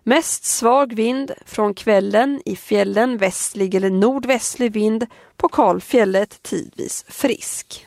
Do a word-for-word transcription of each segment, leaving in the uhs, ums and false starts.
Mest svag vind från kvällen, i fjällen västlig eller nordvästlig vind, på kalfjället tidvis frisk.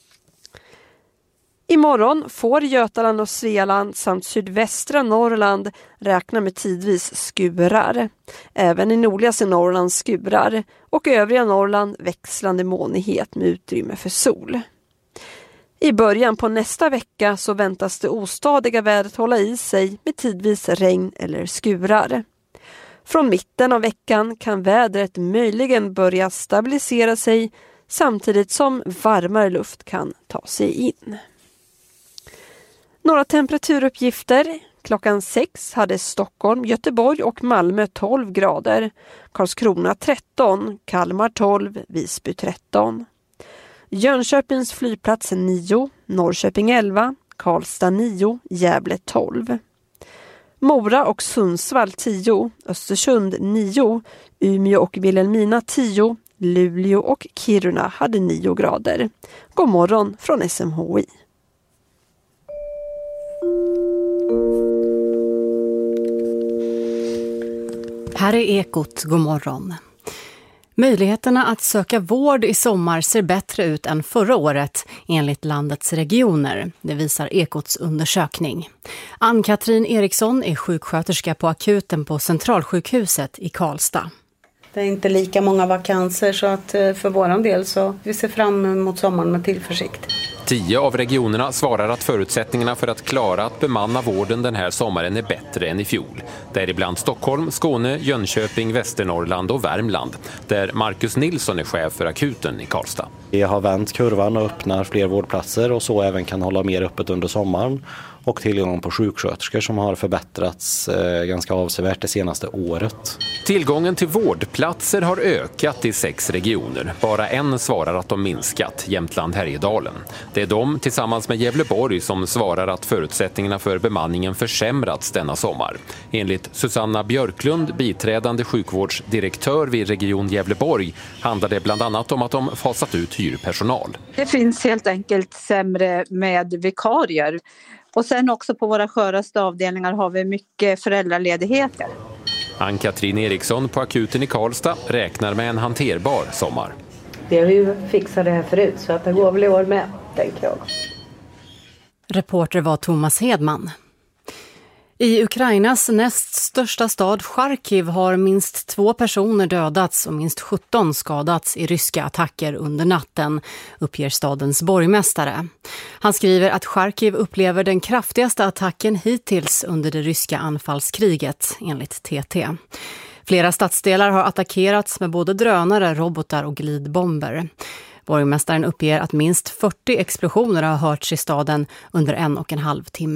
Imorgon får Götaland och Svealand samt sydvästra Norrland räkna med tidvis skurar. Även i nordligaste Norrland skurar och övriga Norrland växlande molnighet med utrymme för sol. I början på nästa vecka så väntas det ostadiga vädret hålla i sig med tidvis regn eller skurar. Från mitten av veckan kan vädret möjligen börja stabilisera sig samtidigt som varmare luft kan ta sig in. Några temperaturuppgifter. Klockan sex hade Stockholm, Göteborg och Malmö tolv grader. Karlskrona tretton, Kalmar tolv, Visby tretton. Jönköpings flygplats nio, Norrköping elva, Karlstad nio, Gävle tolv. Mora och Sundsvall tio, Östersund nio, Umeå och Vilhelmina tio, Luleå och Kiruna hade nio grader. God morgon från S M H I. Här är Ekot, god morgon. Möjligheterna att söka vård i sommar ser bättre ut än förra året enligt landets regioner. Det visar Ekots undersökning. Ann-Katrin Eriksson är sjuksköterska på akuten på Centralsjukhuset i Karlstad. Det är inte lika många vakanser så att för våran del så vi ser fram emot sommaren med tillförsikt. Tio av regionerna svarar att förutsättningarna för att klara att bemanna vården den här sommaren är bättre än i fjol. Däribland Stockholm, Skåne, Jönköping, Västernorrland och Värmland. Där Marcus Nilsson är chef för akuten i Karlstad. Vi har vänt kurvan och öppnar fler vårdplatser och så även kan hålla mer öppet under sommaren. Och tillgången på sjuksköterskor som har förbättrats eh, ganska avsevärt det senaste året. Tillgången till vårdplatser har ökat i sex regioner. Bara en svarar att de minskat, Jämtland-Härjedalen. Det är de tillsammans med Gävleborg som svarar att förutsättningarna för bemanningen försämrats denna sommar. Enligt Susanna Björklund, biträdande sjukvårdsdirektör vid Region Gävleborg, handlar det bland annat om att de fasat ut hyrpersonal. Det finns helt enkelt sämre med vikarier. Och sen också på våra sköraste avdelningar har vi mycket föräldraledigheter. Ann-Katrin Eriksson på akuten i Karlstad räknar med en hanterbar sommar. Det har ju fixat det här förut så att det går väl i år med, tänker jag. Reporter var Thomas Hedman. I Ukrainas näst största stad Charkiv har minst två personer dödats och minst sjutton skadats i ryska attacker under natten, uppger stadens borgmästare. Han skriver att Charkiv upplever den kraftigaste attacken hittills under det ryska anfallskriget, enligt T T. Flera stadsdelar har attackerats med både drönare, robotar och glidbomber. Borgmästaren uppger att minst fyrtio explosioner har hörts i staden under en och en halv timme.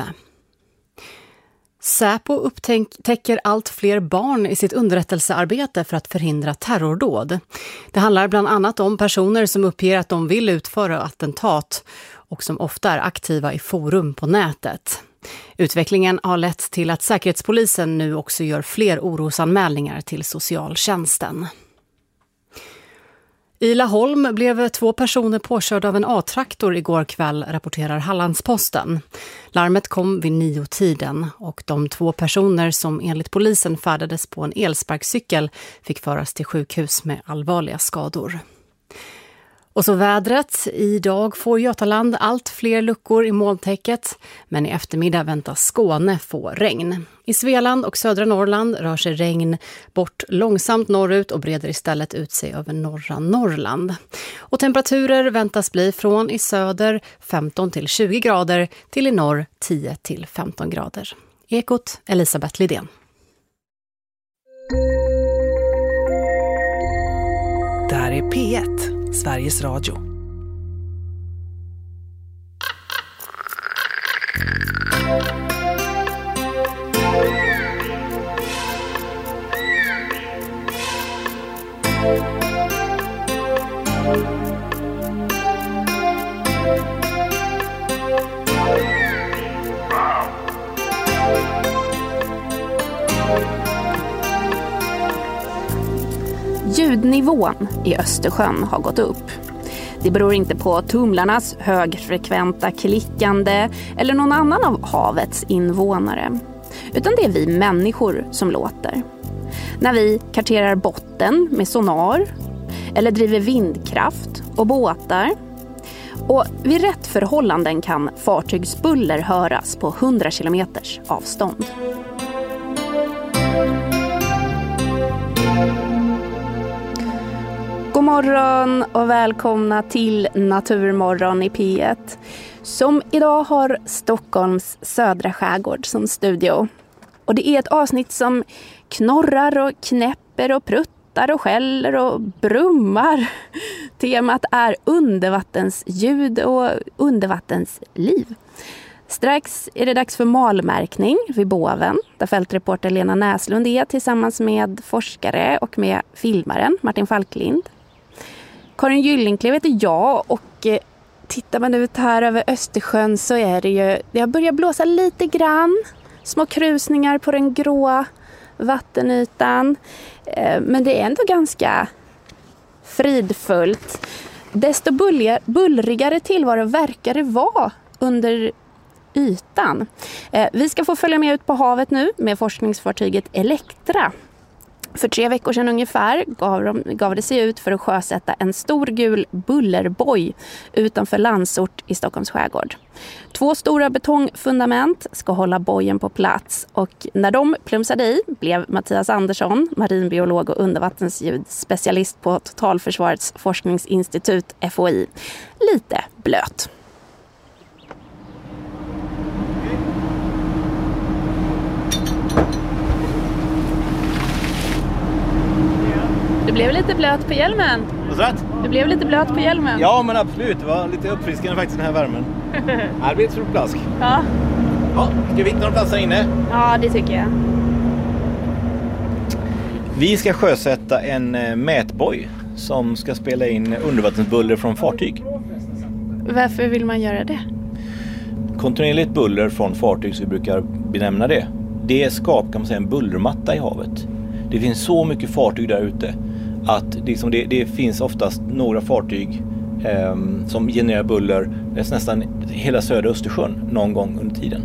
Säpo upptäcker allt fler barn i sitt underrättelsearbete för att förhindra terrordåd. Det handlar bland annat om personer som uppger att de vill utföra attentat och som ofta är aktiva i forum på nätet. Utvecklingen har lett till att Säkerhetspolisen nu också gör fler orosanmälningar till socialtjänsten. I Laholm blev två personer påkörda av en A-traktor igår kväll, rapporterar Hallandsposten. Larmet kom vid nio-tiden och de två personer som enligt polisen färdades på en elsparkcykel fick föras till sjukhus med allvarliga skador. Och så vädret. Idag får Götaland allt fler luckor i molntäcket, men i eftermiddag väntas Skåne få regn. I Svealand och södra Norrland rör sig regn bort långsamt norrut och breder istället ut sig över norra Norrland. Och temperaturer väntas bli från i söder femton till tjugo grader till i norr tio till femton grader. Ekot, Elisabeth Lidén. Där är P ett, Sveriges Radio. Ljudnivån i Östersjön har gått upp. Det beror inte på tumlarnas högfrekventa klickande eller någon annan av havets invånare. utan det är vi människor som låter. När vi karterar botten med sonar eller driver vindkraft och båtar. Och vid rätt förhållanden kan fartygsbuller höras på hundra kilometers avstånd. God morgon och välkomna till Naturmorgon i P ett, som idag har Stockholms södra skärgård som studio. Och det är ett avsnitt som knorrar och knäpper och pruttar och skäller och brummar. Temat är undervattensljud och undervattensliv. Strax är det dags för malmärkning vid Båven, där fältreporter Lena Näslund är tillsammans med forskare och med filmaren Martin Falklind. Karin Gyllinklev heter jag och tittar man ut här över Östersjön så är det ju, det har börjat blåsa lite grann. Små krusningar på den gråa vattenytan. Men det är ändå ganska fridfullt. Desto bullrigare tillvaro verkar det vara under ytan. Vi ska få följa med ut på havet nu med forskningsfartyget Elektra. För tre veckor sedan ungefär gav, de, gav det sig ut för att sjösätta en stor gul bullerboj utanför Landsort i Stockholms skärgård. Två stora betongfundament ska hålla bojen på plats och när de plumsade i blev Mattias Andersson, marinbiolog och undervattensljudspecialist på Totalförsvarets forskningsinstitut F O I, lite blöt. Du blev lite blöt på hjälmen. Vad rätt? Du blev lite blöt på hjälmen. Ja, men absolut. Det var lite uppfriskande faktiskt den här värmen. Det blir ett stort plask. Ja. Ja, ska vi hitta någon plats här inne? Ja, det tycker jag. Vi ska sjösätta en mätboj som ska spela in undervattensbuller från fartyg. Varför vill man göra det? Kontinuerligt buller från fartyg, så vi brukar benämna det. Det skapar, kan man säga, en bullermatta i havet. Det finns så mycket fartyg där ute att liksom det, det finns oftast några fartyg eh, som genererar buller nästan hela södra Östersjön någon gång under tiden.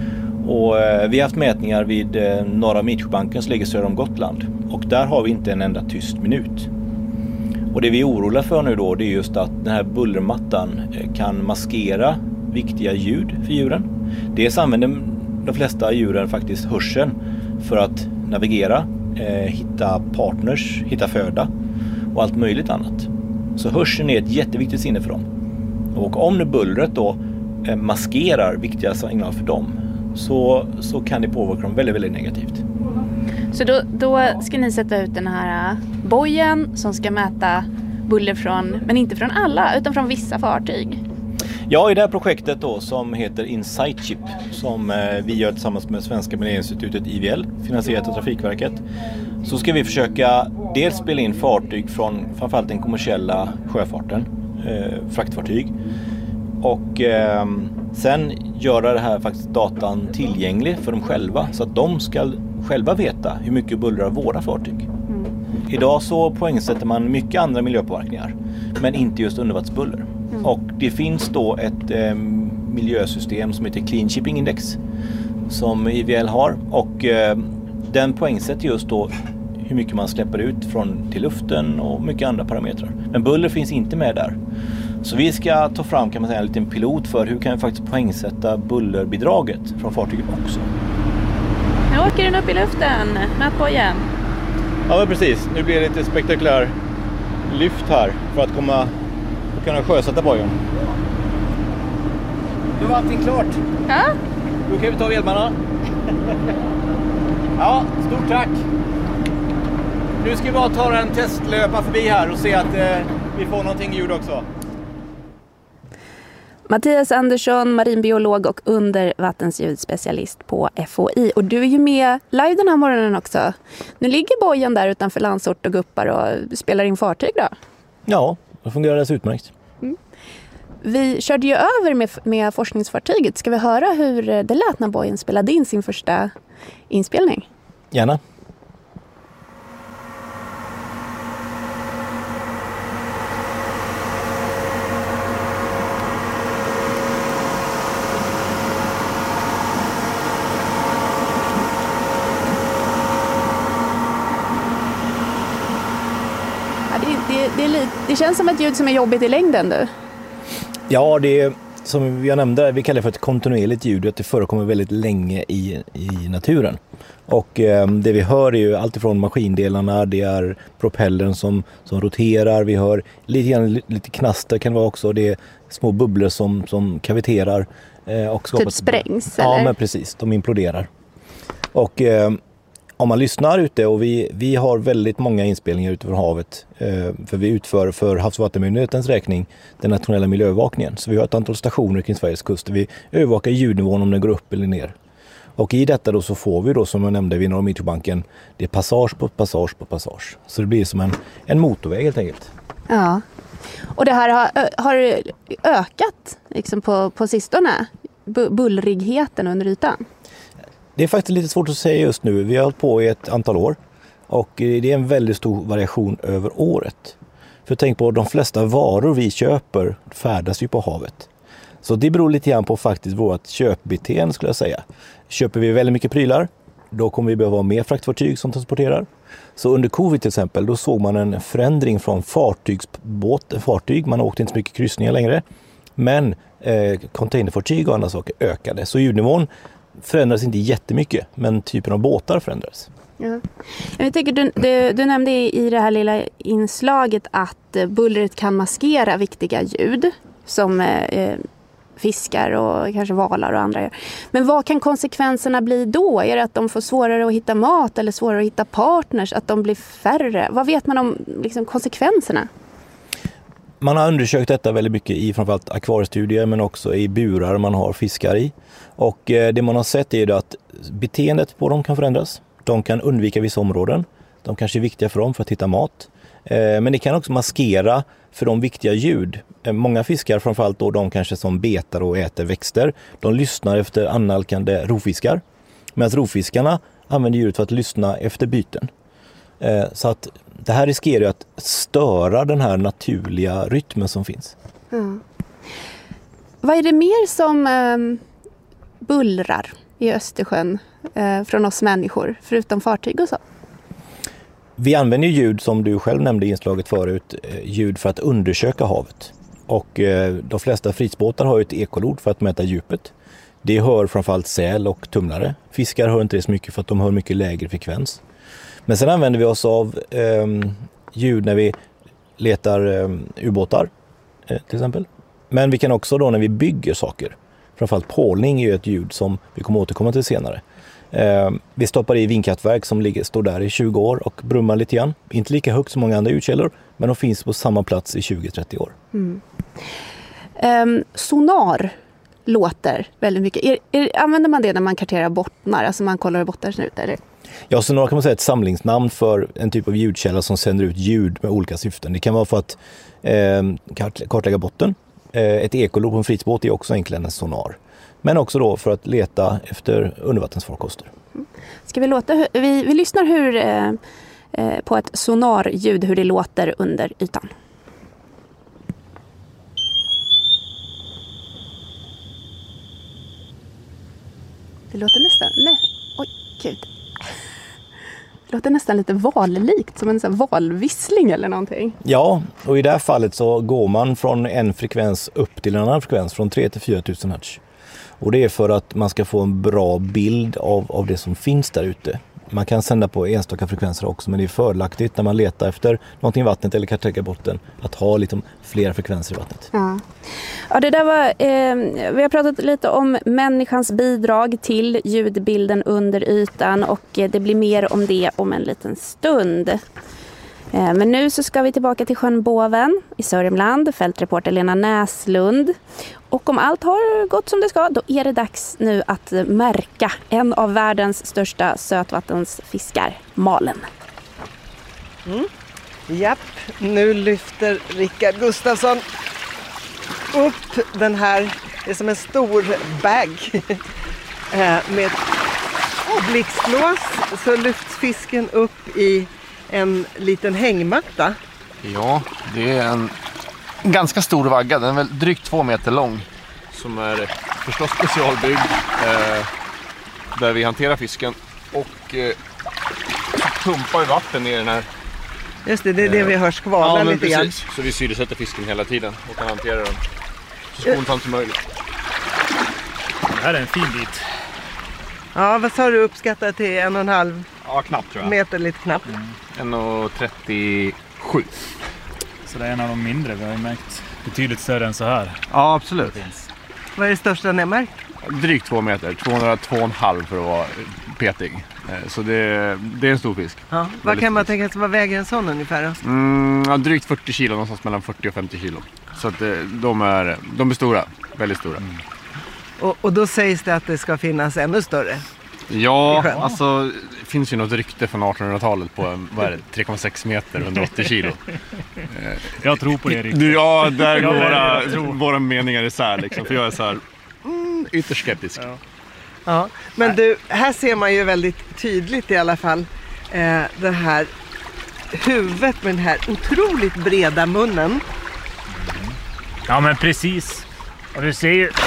Och eh, vi har haft mätningar vid eh, norra Midsjöbanken som ligger söder om Gotland. Och där har vi inte en enda tyst minut. Och det vi är oroliga för nu då, det är just att den här bullermattan eh, kan maskera viktiga ljud för djuren. Dels använder de flesta djuren faktiskt hörseln för att navigera, eh, hitta partners, hitta föda och allt möjligt annat. Så hörseln är ett jätteviktigt sinne för dem. Och om nu bullret då eh, maskerar viktiga signaler för dem, så, så kan det påverka dem väldigt, väldigt negativt. Så då, då ska ni sätta ut den här bojen som ska mäta buller från, men inte från alla, utan från vissa fartyg? Ja, i det här projektet då som heter InsightShip, som eh, vi gör tillsammans med Svenska Miljöinstitutet I V L, finansierat av Trafikverket, så ska vi försöka dels spela in fartyg från framförallt den kommersiella sjöfarten, eh, fraktfartyg, och eh, sen göra det här faktiskt datan tillgänglig för dem själva, så att de ska själva veta hur mycket bullrar våra fartyg. Mm. Idag så poängsätter man mycket andra miljöpåverkningar, men inte just undervattensbuller. Mm. Och det finns då ett eh, miljösystem som heter Clean Shipping Index som I V L har, och eh, den poängsätter just då hur mycket man släpper ut från till luften och mycket andra parametrar. Men buller finns inte med där. Så vi ska ta fram, kan man säga, en liten pilot för hur kan vi faktiskt poängsätta bullerbidraget från fartyget också. Nu åker den upp i luften, mät på igen. Ja, men precis. Nu blir det lite spektakulär lyft här för att komma och kunna sjösätta bojen. Nu var allting klart. Ja. Då kan vi ta hjälmarna. Ja, stort tack. Nu ska vi bara ta en testlöpa förbi här och se att eh, vi får någonting ljud också. Mattias Andersson, marinbiolog och undervattensljudspecialist på F O I. Och du är ju med live den här morgonen också. Nu ligger bojen där utanför Landsort och guppar och spelar in fartyg då? Ja, det fungerar det utmärkt. Mm. Vi körde ju över med, med forskningsfartyget. Ska vi höra hur det lät när bojen spelade in sin första inspelning? Gärna. Det, det, är li, det känns som ett ljud som är jobbigt i längden nu. Ja, det är som jag nämnde, vi kallar det för ett kontinuerligt ljud, att det förekommer väldigt länge i, i naturen. Och eh, det vi hör är ju allt ifrån maskindelarna, det är propellern som, som roterar, vi hör lite, grann, lite knaster kan det vara också, det är små bubblor som, som kaviterar. Eh, och typ sprängs, ja, eller? Men precis, de imploderar. Och eh, om man lyssnar ute, och vi, vi har väldigt många inspelningar ute från havet, eh, för vi utför för Havs- och vattenmyndighetens räkning den nationella miljöövervakningen. Så vi har ett antal stationer kring Sveriges kust där vi övervakar ljudnivån om den går upp eller ner. Och i detta då så får vi då, som jag nämnde vid Norra Mittjobanken, det är passage på passage på passage. Så det blir som en, en motorväg helt enkelt. Ja, och det här har, har ökat liksom på, på sistone, bullrigheten under ytan. Det är faktiskt lite svårt att säga just nu. Vi har hållit på i ett antal år och det är en väldigt stor variation över året. För tänk på, de flesta varor vi köper färdas ju på havet. Så det beror lite grann på faktiskt vårt köpbeteende, skulle jag säga. Köper vi väldigt mycket prylar, då kommer vi behöva ha mer fraktfartyg som transporterar. Så under covid till exempel, då såg man en förändring från fartygsbåt, fartyg, man åkte inte så mycket kryssningar längre. Men eh, containerfartyg och andra saker ökade. Så ljudnivån förändrades inte jättemycket, men typen av båtar förändrades. Ja. Jag tänker, du, du, du nämnde i det här lilla inslaget att bullret kan maskera viktiga ljud som eh, fiskar och kanske valar och andra gör. Men vad kan konsekvenserna bli då? Är det att de får svårare att hitta mat eller svårare att hitta partners? Att de blir färre? Vad vet man om liksom, konsekvenserna? Man har undersökt detta väldigt mycket i framförallt akvariestudier, men också i burar man har fiskar i. Och eh, det man har sett är att beteendet på dem kan förändras. De kan undvika vissa områden. De kanske är viktiga för dem för att hitta mat. Eh, men det kan också maskera för de viktiga ljud. Eh, många fiskar, framförallt då de kanske som betar och äter växter, de lyssnar efter annalkande rovfiskar. Medan rovfiskarna använder ljudet för att lyssna efter byten. Eh, så att det här riskerar ju att störa den här naturliga rytmen som finns. Mm. Vad är det mer som eh, bullrar i Östersjön eh, från oss människor, förutom fartyg och så? Vi använder ljud, som du själv nämnde i inslaget förut, ljud för att undersöka havet. Och eh, de flesta fritidsbåtar har ju ett ekolod för att mäta djupet. Det hör framförallt säl och tumlare. Fiskar hör inte det så mycket för att de hör mycket lägre frekvens. Men sen använder vi oss av eh, ljud när vi letar eh, ubåtar eh, till exempel. Men vi kan också då när vi bygger saker. Framförallt pålning är ju ett ljud som vi kommer återkomma till senare. Eh, vi stoppar i vindkraftverk som ligger, står där i tjugo år och brummar lite grann. Inte lika högt som många andra ljudkällor, men de finns på samma plats i tjugo till trettio år. Mm. Um, sonar låter väldigt mycket. Är, är, använder man det när man karterar bottnar? Alltså man kollar hur bottnar ser ut, eller? Ja, sonar kan man säga ett samlingsnamn för en typ av ljudkälla som sänder ut ljud med olika syften. Det kan vara för att eh, kartlägga botten. Eh, ett ekolod på en fritidsbåt är också enklare än en sonar. Men också då för att leta efter undervattensfarkoster. Ska vi låta, vi, vi lyssnar hur, eh, på ett sonarljud, hur det låter under ytan. Det låter nästan, nej, oj, gud. Det låter nästan lite vallikt, som en sån valvissling eller någonting. Ja, och i det här fallet så går man från en frekvens upp till en annan frekvens, från tre till fyra tusen hertz. Och det är för att man ska få en bra bild av, av det som finns där ute. Man kan sända på enstaka frekvenser också, men det är fördelaktigt när man letar efter någonting i vattnet eller kartlägga botten att ha liksom flera frekvenser i vattnet. Ja, ja det där var, eh, vi har pratat lite om människans bidrag till ljudbilden under ytan, och det blir mer om det om en liten stund. Eh, men nu så ska vi tillbaka till sjön Boven i Sörmland, fältreporter Lena Näslund. Och om allt har gått som det ska, då är det dags nu att märka en av världens största sötvattensfiskar, malen. Mm. Japp, nu lyfter Rickard Gustafsson upp den här, det är som en stor bag med blixtlås, så lyfts fisken upp i en liten hängmatta. Ja, det är en ganska stor vagga, den är väl drygt två meter lång, som är förstås specialbyggd eh, där vi hanterar fisken, och eh, pumpar i vatten ner i den här Just det, det är det vi hör skvala ja, lite precis. grann. Så vi syresätter fisken hela tiden och kan hantera den så skonsamt som möjligt. Det här är en fin bit. Ja, vad sa du uppskattat till en och en halv ja, knappt, tror jag. meter, lite knappt? Mm. en komma trettiosju. Så det är en av de mindre, vi har ju märkt betydligt större än så här. Ja, absolut. Vad är det största ni har märkt? Drygt två meter, tvåhundratvå komma fem för att vara petig. Så det, det är en stor fisk. Ja. Vad kan man tänka sig, vad väger en sån ungefär då? Mm, ja, drygt fyrtio kilo, någonstans mellan fyrtio och femtio kilo. Så att de är, de är stora, väldigt stora. Mm. Och, och då sägs det att det ska finnas ännu större? Ja, alltså det finns ju något rykte från artonhundratalet på vad är det, tre komma sex meter, hundraåttio kilo. Jag tror på det ryktet. Ja, där går våra, våra meningar isär liksom, för jag är så här mm, ytterst skeptisk. Ja. Ja, men du, här ser man ju väldigt tydligt i alla fall eh, det här huvudet med den här otroligt breda munnen. Ja, men precis. Och du ser ju...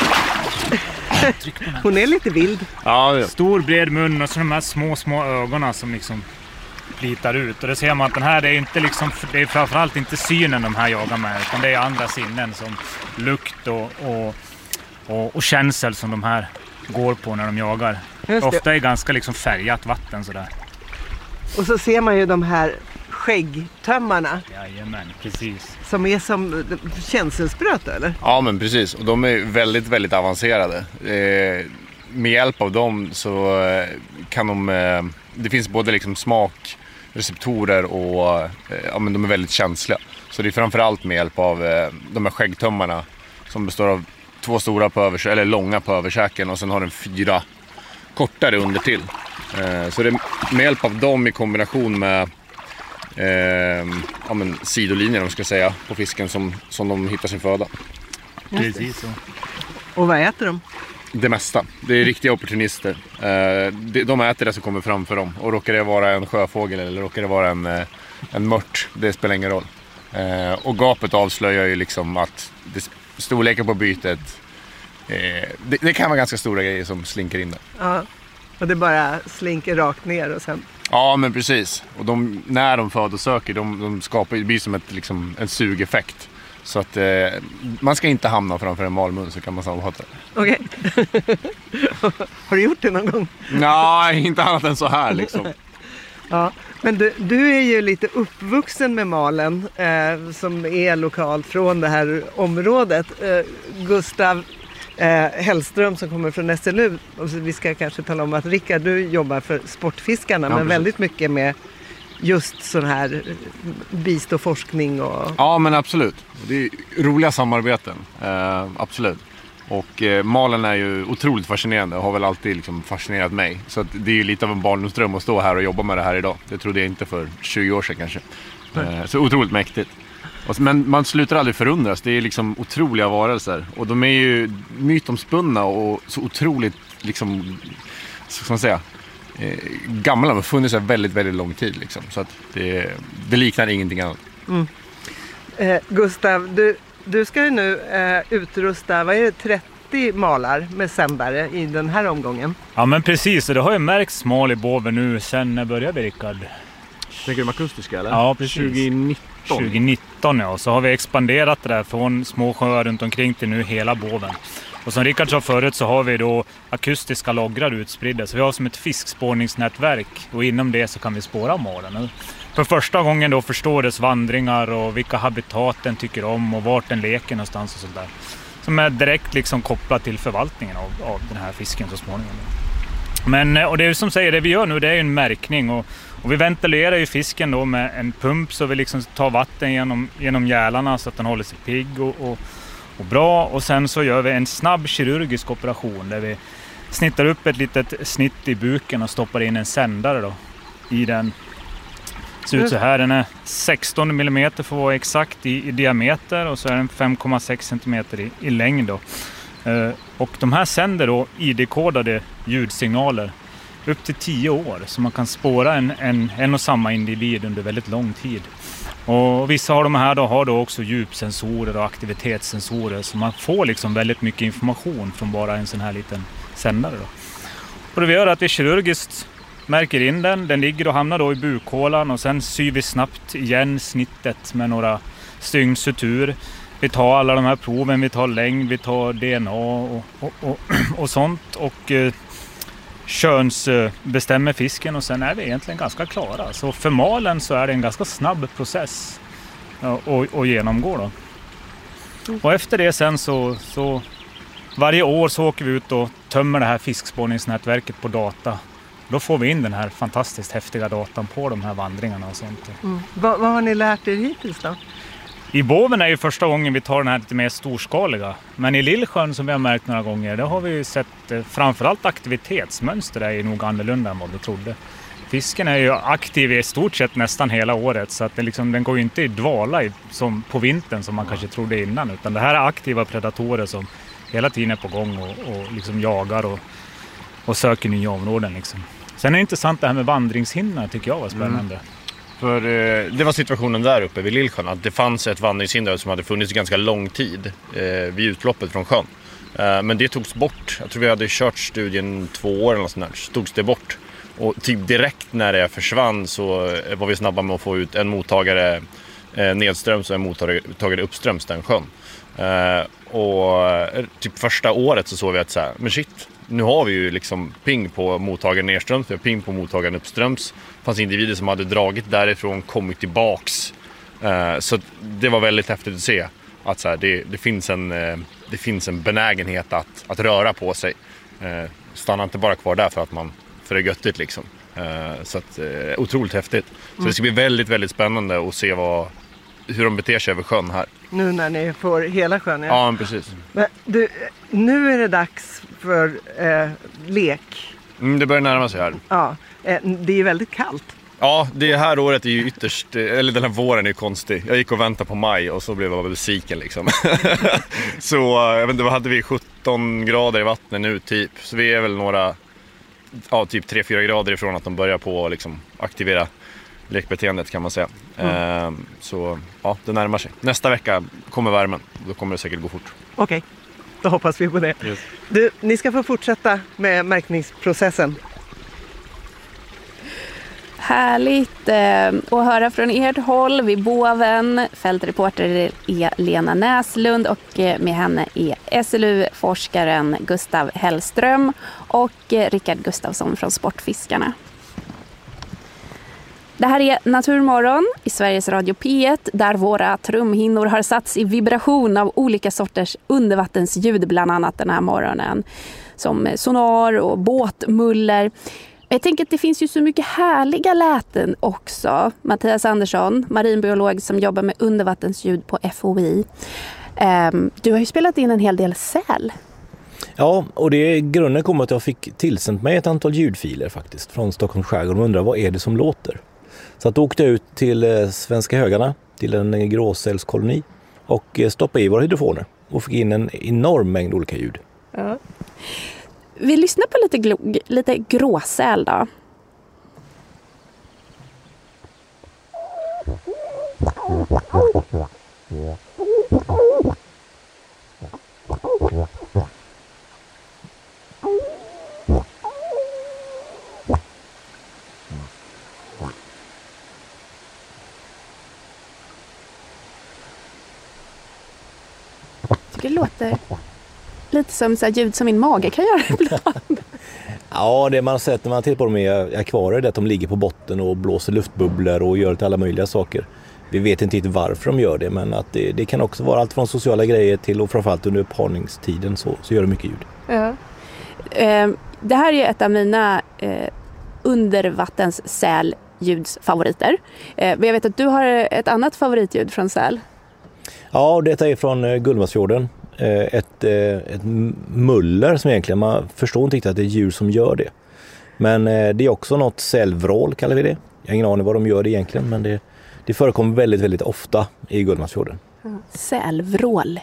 Hon är lite vild. Ja, ja. Stor bred mun och så de här små små ögonen som liksom plitar ut. Och det ser man att den här, det är inte liksom, det är framförallt inte synen de här jagar med, utan det är andra sinnen som lukt och, och, och, och känsel som de här går på när de jagar. Ofta är ganska liksom färgat vatten sådär. Och så ser man ju de här skäggtömmarna. Jajamän, precis. Som är som känselspröt, eller? Ja, men precis. Och de är väldigt, väldigt avancerade. Eh, med hjälp av dem så eh, kan de... Eh, det finns både liksom smakreceptorer och eh, ja, men de är väldigt känsliga. Så det är framförallt med hjälp av eh, de här skäggtömmarna som består av två stora på övers- eller långa på överkäken och sen har den fyra kortare under till. Eh, så det är med hjälp av dem i kombination med Eh, ja, men sidolinjer, om ska säga, på fisken som, som de hittar sin föda. Precis så. Och vad äter de? Det mesta. Det är riktiga opportunister. Eh, de, de äter det som kommer framför dem. Och råkar det vara en sjöfågel eller råkar det vara en, eh, en mört, det spelar ingen roll. Eh, och gapet avslöjar ju liksom att det, storleken på bytet, eh, det, det kan vara ganska stora grejer som slinker in där. Ja, och det bara slinker rakt ner och sen... Ja, men precis. Och de, när de föder och söker, de, de skapar, det blir som ett, liksom, en sugeffekt. Så att eh, man ska inte hamna framför en malmun, så kan man sammanfatta. Okej. Okay. Har du gjort det någon gång? Nej, inte annat än så här liksom. Ja, men du, du är ju lite uppvuxen med malen eh, som är lokalt från det här området. Eh, Gustav Eh, Hellström som kommer från S L U, och vi ska kanske tala om att Rickard, du jobbar för Sportfiskarna, ja, men precis. Väldigt mycket med just sån här bistå forskning och... Ja, men absolut. Det är roliga samarbeten, eh, absolut. Och eh, malen är ju otroligt fascinerande och har väl alltid liksom fascinerat mig. Så att det är ju lite av en barndomsdröm att stå här och jobba med det här idag. Det trodde jag inte för tjugo år sedan kanske. Eh, så otroligt mäktigt. Men man slutar aldrig förundras. Det är liksom otroliga varelser. Och de är ju mytomspunna och så otroligt liksom, så ska man säga, eh, gamla. De har funnits en väldigt, väldigt lång tid liksom. Så att det, det liknar ingenting annat. Mm. Eh, Gustav, du, du ska ju nu eh, utrusta, vad är det, trettio malar med sändare i den här omgången? Ja, men precis. Och det har ju märkts mal i båven nu sen när började vi, Rickard? Tänker du med akustiska eller? Ja, precis. tjugonitton. tjugonitton, ja. Så har vi expanderat det där från små sjöar runt omkring till nu hela båven. Och som Rickard sa förut så har vi då akustiska loggrar utspridda. Så vi har som ett fiskspårningsnätverk och inom det så kan vi spåra malen. För första gången då förstår dess vandringar och vilka habitat den tycker om och vart den leker någonstans och sådär. Som är direkt liksom kopplat till förvaltningen av, av den här fisken så småningom. Men, och det är som säger, det vi gör nu, det är en märkning och, och vi ventilerar ju fisken då med en pump så vi liksom tar vatten genom, genom gälarna så att den håller sig pigg och, och, och bra. Och sen så gör vi en snabb kirurgisk operation där vi snittar upp ett litet snitt i buken och stoppar in en sändare då i den. Det ser ut så här, den är sexton millimeter för att vara exakt i, i diameter och så är den fem komma sex centimeter i, i längd då. Uh, och de här sänder då I D-kodade ljudsignaler upp till tio år så man kan spåra en, en, en och samma individ under väldigt lång tid. Och vissa av de här då har då också djupsensorer och aktivitetssensorer så man får liksom väldigt mycket information från bara en sån här liten sändare då. Och det vi gör är att vi kirurgiskt märker in den, den ligger och hamnar då i bukhålan och sen syr vi snabbt igen snittet med några stygn sutur. Vi tar alla de här proven, vi tar längd, vi tar D N A och, och, och, och sånt och eh, könsbestämmer fisken och sen är vi egentligen ganska klara. Så för malen så är det en ganska snabb process att genomgå då. Och efter det sen så, så varje år så åker vi ut och tömmer det här fiskspårningsnätverket på data. Då får vi in den här fantastiskt häftiga datan på de här vandringarna och sånt. Mm. Vad, vad har ni lärt er hittills då? I Boven är ju första gången vi tar den här lite mer storskaliga. Men i Lillsjön som vi har märkt några gånger, det har vi ju sett eh, framförallt aktivitetsmönster är ju nog annorlunda än vad vi trodde. Fisken är ju aktiv i stort sett nästan hela året så att det liksom, den går ju inte i dvala i, som på vintern som man kanske trodde innan. Utan det här är aktiva predatorer som hela tiden är på gång och, och liksom jagar och, och söker nya områden. Liksom. Sen är det intressant det här med vandringshinder tycker jag var spännande. Mm. För eh, det var situationen där uppe vid Lillsjön att det fanns ett vandringshinder som hade funnits ganska lång tid eh, vid utloppet från sjön. Eh, men det togs bort. Jag tror vi hade kört studien två år eller något sånt där. Så togs det bort. Och typ direkt när det försvann så var vi snabba med att få ut en mottagare eh, nedströms och en mottagare uppströms den sjön. Eh, och typ första året så såg vi att så här, men shit, nu har vi ju liksom ping på mottagaren nedströms, vi har ping på mottagaren uppströms. Det fanns individer som hade dragit därifrån, kommit tillbaks. Eh, så det var väldigt häftigt att se att så här, det, det, finns en, eh, det finns en benägenhet att, att röra på sig. Eh, stanna inte bara kvar där för att man för det är göttigt liksom. Uh, så att, uh, otroligt häftigt. Så mm. det ska bli väldigt, väldigt spännande att se vad, hur de beter sig över sjön här. Nu när ni får hela sjön. Ja, ja precis. Men du, nu är det dags för eh, lek. Mm, det börjar närma sig här. Ja, eh, det är väldigt kallt. Ja, det här året är ju ytterst, eller den här våren är konstig. Jag gick och väntade på maj och så blev jag besviken liksom. Så jag vet inte, vad hade vi? sjutton grader i vattnet nu typ. Så vi är väl några... Ja, typ tre fyra grader ifrån att de börjar på att liksom aktivera lekbeteendet kan man säga. Mm. Ehm, så ja, det närmar sig. Nästa vecka kommer värmen. Då kommer det säkert gå fort. Okej, okay. Då hoppas vi på det. Yes. Du, ni ska få fortsätta med märkningsprocessen. Härligt eh, att höra från ert håll vid Boven. Fältreporter är Lena Näslund och eh, med henne är S L U-forskaren Gustav Hellström och eh, Rickard Gustafsson från Sportfiskarna. Det här är Naturmorgon i Sveriges Radio P ett där våra trumhinnor har satts i vibration av olika sorters undervattensljud bland annat den här morgonen. Som sonar och båtmuller. Jag tänker att det finns ju så mycket härliga läten också. Mattias Andersson, marinbiolog som jobbar med undervattensljud på F O I. Um, du har ju spelat in en hel del säl. Ja, och det grunden kommer att jag fick tillsänt mig ett antal ljudfiler faktiskt från Stockholms skärgård och undrar vad är det som låter. Så att då åkte jag ut till Svenska Högarna, till en gråsälskoloni och stoppade i våra hydrofoner och fick in en enorm mängd olika ljud. Ja. Vi lyssnar på lite, glo- lite gråsäl då. Tycker det låter lite som så här ljud som min mage kan göra ibland. Ja, det man har sett när man tittar på dem i akvarier är att de ligger på botten och blåser luftbubblor och gör till alla möjliga saker. Vi vet inte riktigt varför de gör det, men att det, det kan också vara allt från sociala grejer till och framförallt under parningstiden så, så gör det mycket ljud. Ja. Eh, det här är ett av mina eh, undervattenssälljudsfavoriter. Eh, jag vet att du har ett annat favoritljud från säl. Ja, detta är från Gullmarsfjorden. Ett, ett muller som egentligen, man förstår inte riktigt att det är djur som gör det. Men det är också något sälvrål kallar vi det. Jag har ingen aning vad de gör det egentligen, men det, det förekommer väldigt, väldigt ofta i Gullmarsfjorden. Mm. Sälvrål.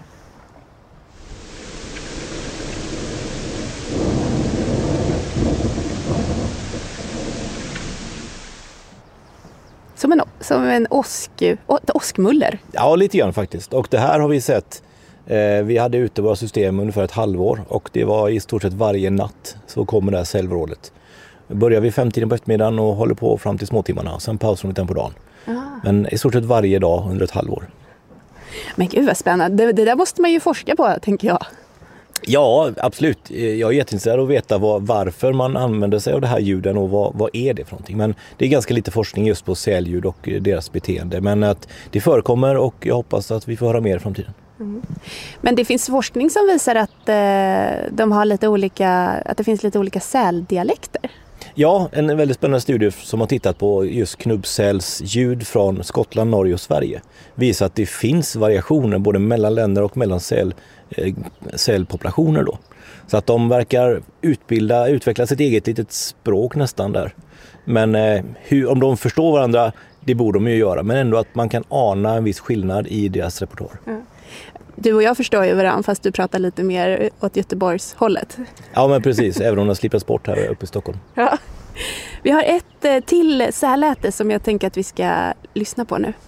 Som en, som en åsk, ett åskmuller. Ja, lite grann faktiskt. Och det här har vi sett. Eh, vi hade ute våra system ungefär ett halvår och det var i stort sett varje natt så kommer det här sälvrålet. Börjar vid femtiden på eftermiddagen och håller på fram till småtimmarna. Sen pausar de lite på dagen. Ah. Men i stort sett varje dag under ett halvår. Men gud vad spännande. Det, det där måste man ju forska på, tänker jag. Ja, absolut. Jag är jätteintresserad av att veta vad, varför man använder sig av det här ljuden och vad, vad är det för någonting. Men det är ganska lite forskning just på sälljud och deras beteende. Men att det förekommer och jag hoppas att vi får höra mer i framtiden. Mm. Men det finns forskning som visar att, eh, de har lite olika, att det finns lite olika säldialekter. Ja, en väldigt spännande studie som har tittat på just knubbsäls ljud från Skottland, Norge och Sverige visar att det finns variationer både mellan länder och mellan säl, eh, sälpopulationer då. Så att de verkar utbilda, utveckla sitt eget litet språk nästan där. Men eh, hur, om de förstår varandra, det borde de ju göra. Men ändå att man kan ana en viss skillnad i deras repertoar. Ja. Du och jag förstår ju varandra fast du pratar lite mer åt Göteborgs hållet. Ja men precis, även om de slipper bort här uppe i Stockholm. Ja. Vi har ett till sälläte som jag tänker att vi ska lyssna på nu.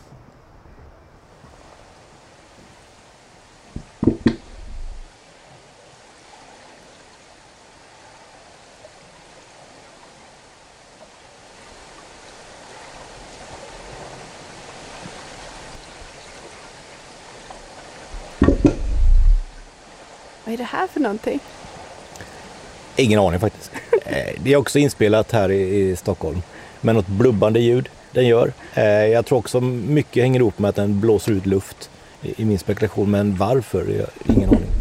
Vad är det här för någonting? Ingen aning faktiskt. Det är också inspelat här i Stockholm. Men något blubbande ljud den gör. Jag tror också mycket hänger ihop med att den blåser ut luft i min spekulation. Men varför? Jag har ingen aning.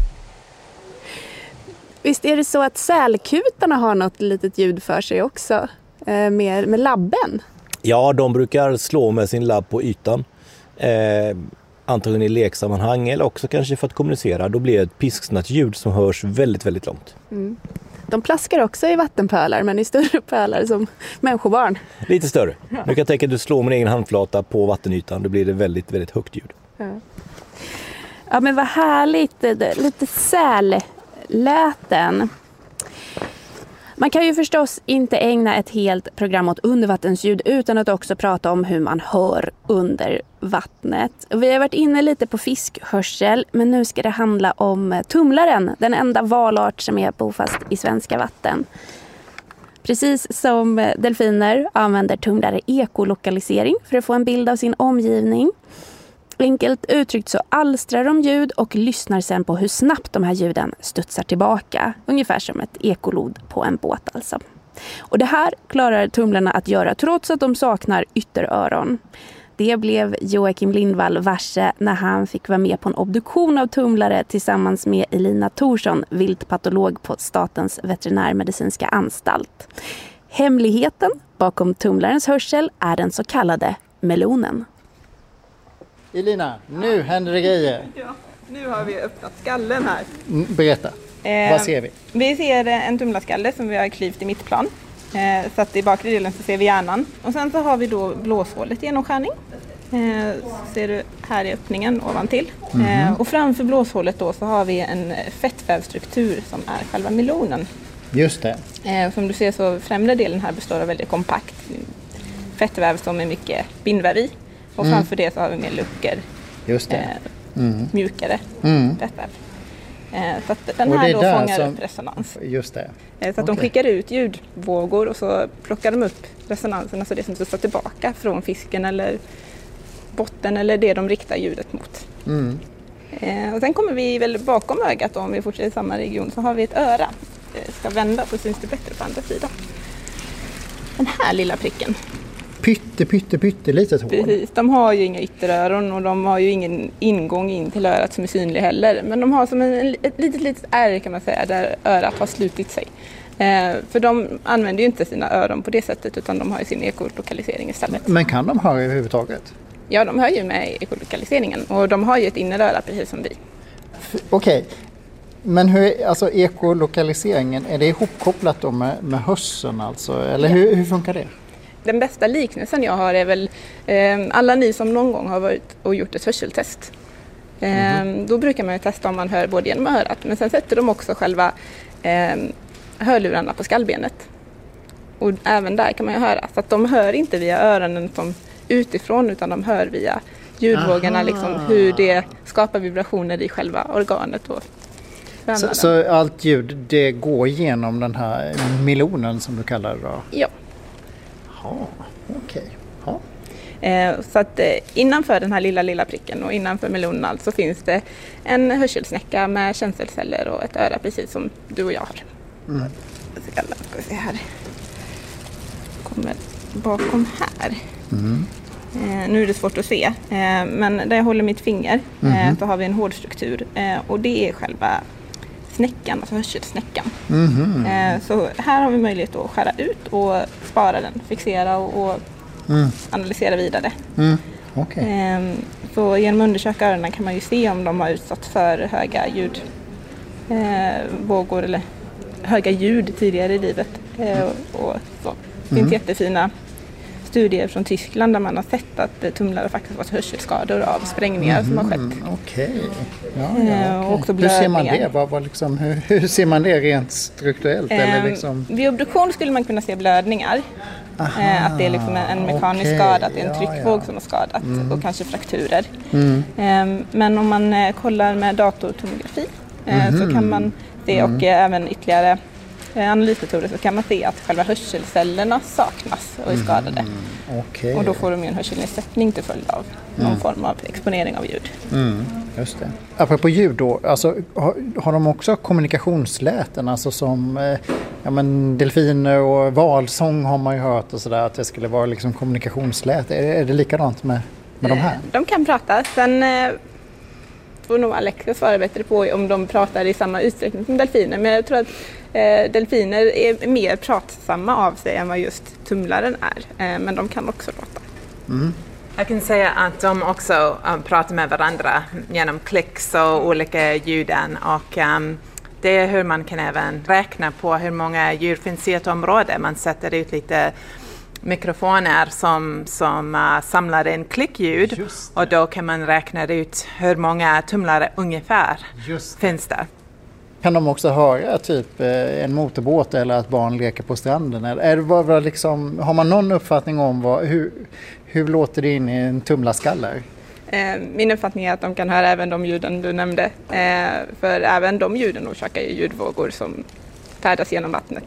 Visst är det så att sälkutarna har något litet ljud för sig också? Med, med labben? Ja, de brukar slå med sin labb på ytan. Eh, antagligen i leksammanhang eller också kanske för att kommunicera. Då blir det ett pisksnatt ljud som hörs väldigt, väldigt långt. Mm. De plaskar också i vattenpölar men i större pölar som människobarn. Lite större. Du kan tänka att du slår med en egen handflata på vattenytan. Då blir det väldigt, väldigt högt ljud. Ja, ja men vad härligt. Lite sälläten. Man kan ju förstås inte ägna ett helt program åt undervattensljud utan att också prata om hur man hör under vattnet. Vi har varit inne lite på fiskhörsel men nu ska det handla om tumlaren, den enda valart som är bofast i svenska vatten. Precis som delfiner använder tumlare ekolokalisering för att få en bild av sin omgivning. Enkelt uttryckt så alstrar de ljud och lyssnar sen på hur snabbt de här ljuden studsar tillbaka. Ungefär som ett ekolod på en båt alltså. Och det här klarar tumlarna att göra trots att de saknar ytteröron. Det blev Joakim Lindvall varse när han fick vara med på en obduktion av tumlare tillsammans med Elina Thorsson, viltpatolog på Statens veterinärmedicinska anstalt. Hemligheten bakom tumlarens hörsel är den så kallade melonen. Elina, nu händer det grejer. Ja, nu har vi öppnat skallen här. Berätta, eh, vad ser vi? Vi ser en tumlarskalle som vi har klyvt i mittplan. Eh, så att i bakre delen så ser vi hjärnan. Och sen så har vi då blåshålet genomskärning. Eh, så ser du här i öppningen ovantill. Mm-hmm. Eh, och framför blåshålet då så har vi en fettvävstruktur som är själva melonen. Just det. Eh, som du ser så främre delen här består av väldigt kompakt fettväv som är mycket bindväv i. Och mm. framför det så har vi mer luckor. Just det. Eh, mm. Mjukare mm. fettväv. Eh, så att den här då fångar som... upp resonans. Just det. Eh, så att okay. de skickar ut ljudvågor och så plockar de upp resonansen, alltså det som studsar tillbaka från fisken eller botten eller det de riktar ljudet mot. Mm. Eh, och sen kommer vi väl bakom ögat då, om vi fortsätter i samma region så har vi ett öra. Det ska vända så syns det bättre på andra sidan. Den här lilla pricken. Pytte, pytte, pytte litet hål. Precis, de har ju inga ytteröron och de har ju ingen ingång in till örat som är synlig heller. Men de har som en, ett litet, litet ärr kan man säga där örat har slutit sig. Eh, för de använder ju inte sina öron på det sättet utan de har ju sin ekolokalisering istället. Men kan de höra överhuvudtaget? Ja, de hör ju med ekolokaliseringen och de har ju ett inneröra precis som vi. Okej, okay. Men hur, alltså ekolokaliseringen, är det ihopkopplat då med, med hörseln alltså? Eller ja. hur, hur funkar det? Den bästa liknelsen jag har är väl eh, alla ni som någon gång har varit och gjort ett hörseltest. Eh, mm-hmm. Då brukar man ju testa om man hör både genom örat men sen sätter de också själva eh, hörlurarna på skallbenet. Och även där kan man ju höra. Så att de hör inte via öronen som utifrån utan de hör via ljudvågorna liksom, hur det skapar vibrationer i själva organet. Då. Så, så allt ljud det går igenom den här melonen som du kallar det då? Ja. Ja, okej. Ja. Eh, så att eh, innanför den här lilla lilla pricken och innanför melonen alltså, så finns det en hörselsnäcka med känselceller och ett öra precis som du och jag har. Mm. Jag ska, ska se här. Kommer bakom här. Mm. Eh, nu är det svårt att se, eh, men där jag håller mitt finger eh, Mhm. så har vi en hårdstruktur eh, och det är själva snäckan, alltså hörselsnäckan. Mhm. Eh, så här har vi möjlighet att skära ut och spara den, fixera och, och Mm. analysera vidare. Mm. Okej. Eh, så genom att undersöka öronen kan man ju se om de har utsatts för höga ljudvågor eh, eller höga ljud tidigare i livet. Eh, och, och så. Det finns Mm. jättefina studier från Tyskland där man har sett att eh, tumlare faktiskt fått hörselskador av sprängningar som har skett. Mm, Okej. Ja, Eh, ja, och okej. också Hur ser man blödningar. det? Vad, vad liksom, hur, hur ser man det rent strukturellt? eller Eh, liksom? Vid obduktion skulle man kunna se blödningar. Eh, att det är liksom en, en mekanisk okej. skada, att det är en Ja, tryckvåg ja. som har skadat Mm. och kanske frakturer. Mm. Eh, men om man eh, kollar med datortomografi eh, Mhm. så kan man se, Mm. och eh, även ytterligare eh, analysmetoder, så kan man se att själva hörselcellerna saknas och är skadade. Mm. Okej. Och då får de ju en hörselnedsättning till följd av någon Mm. form av exponering av ljud. Mm, just det. Apropå ljud då, alltså, har, har de också kommunikationsläten, alltså som eh, ja, men delfiner och valsång har man ju hört och sådär, att det skulle vara liksom kommunikationsläte. Är, är det likadant med, med de här? De kan prata. Sen eh, får nog Alexa svara bättre på om de pratar i samma utsträckning som delfiner. Men jag tror att eh, delfiner är mer pratsamma av sig än vad just tumlaren är. Eh, men de kan också låta. Mm. Jag kan säga att de också um, pratar med varandra genom klicks och olika ljuden. Och, um, det är hur man kan även räkna på hur många djur finns i ett område. Man sätter ut lite mikrofoner som, som uh, samlar in klickljud och då kan man räkna ut hur många tumlare ungefär Just. finns där. Kan de också höra typ eh, en motorbåt eller att barn leker på stranden? Eller är det bara liksom, har man någon uppfattning om vad, hur, hur låter det in i en tumlarskalle? Eh, min uppfattning är att de kan höra även de ljuden du nämnde. Eh, för även de ljuden orsakar ju ljudvågor som färdas genom vattnet.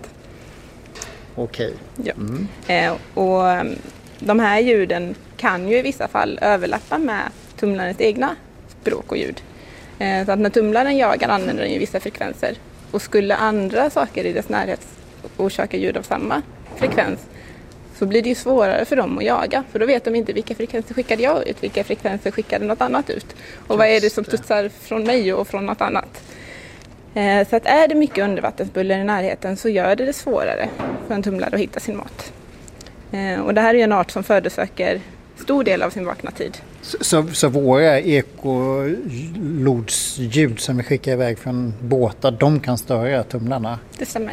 Okej. Ja. Mm. Eh, och um, de här ljuden kan ju i vissa fall överlappa med tumlarens egna språk och ljud. Eh, så att när tumlaren jagar använder den ju vissa frekvenser. Och skulle andra saker i dess närhet orsaka ljud av samma frekvens så blir det ju svårare för dem att jaga. För då vet de inte vilka frekvenser skickade jag ut, vilka frekvenser skickade något annat ut. Och Just vad är det som studsar från mig och från något annat. Eh, så att är det mycket undervattensbuller i närheten så gör det det svårare för en tumlare att hitta sin mat. Eh, och det här är ju en art som födosöker stor del av sin vakna tid. Så, så, så våra ekolodsljud som vi skickar iväg från båtar, de kan störa tumlarna? Det stämmer.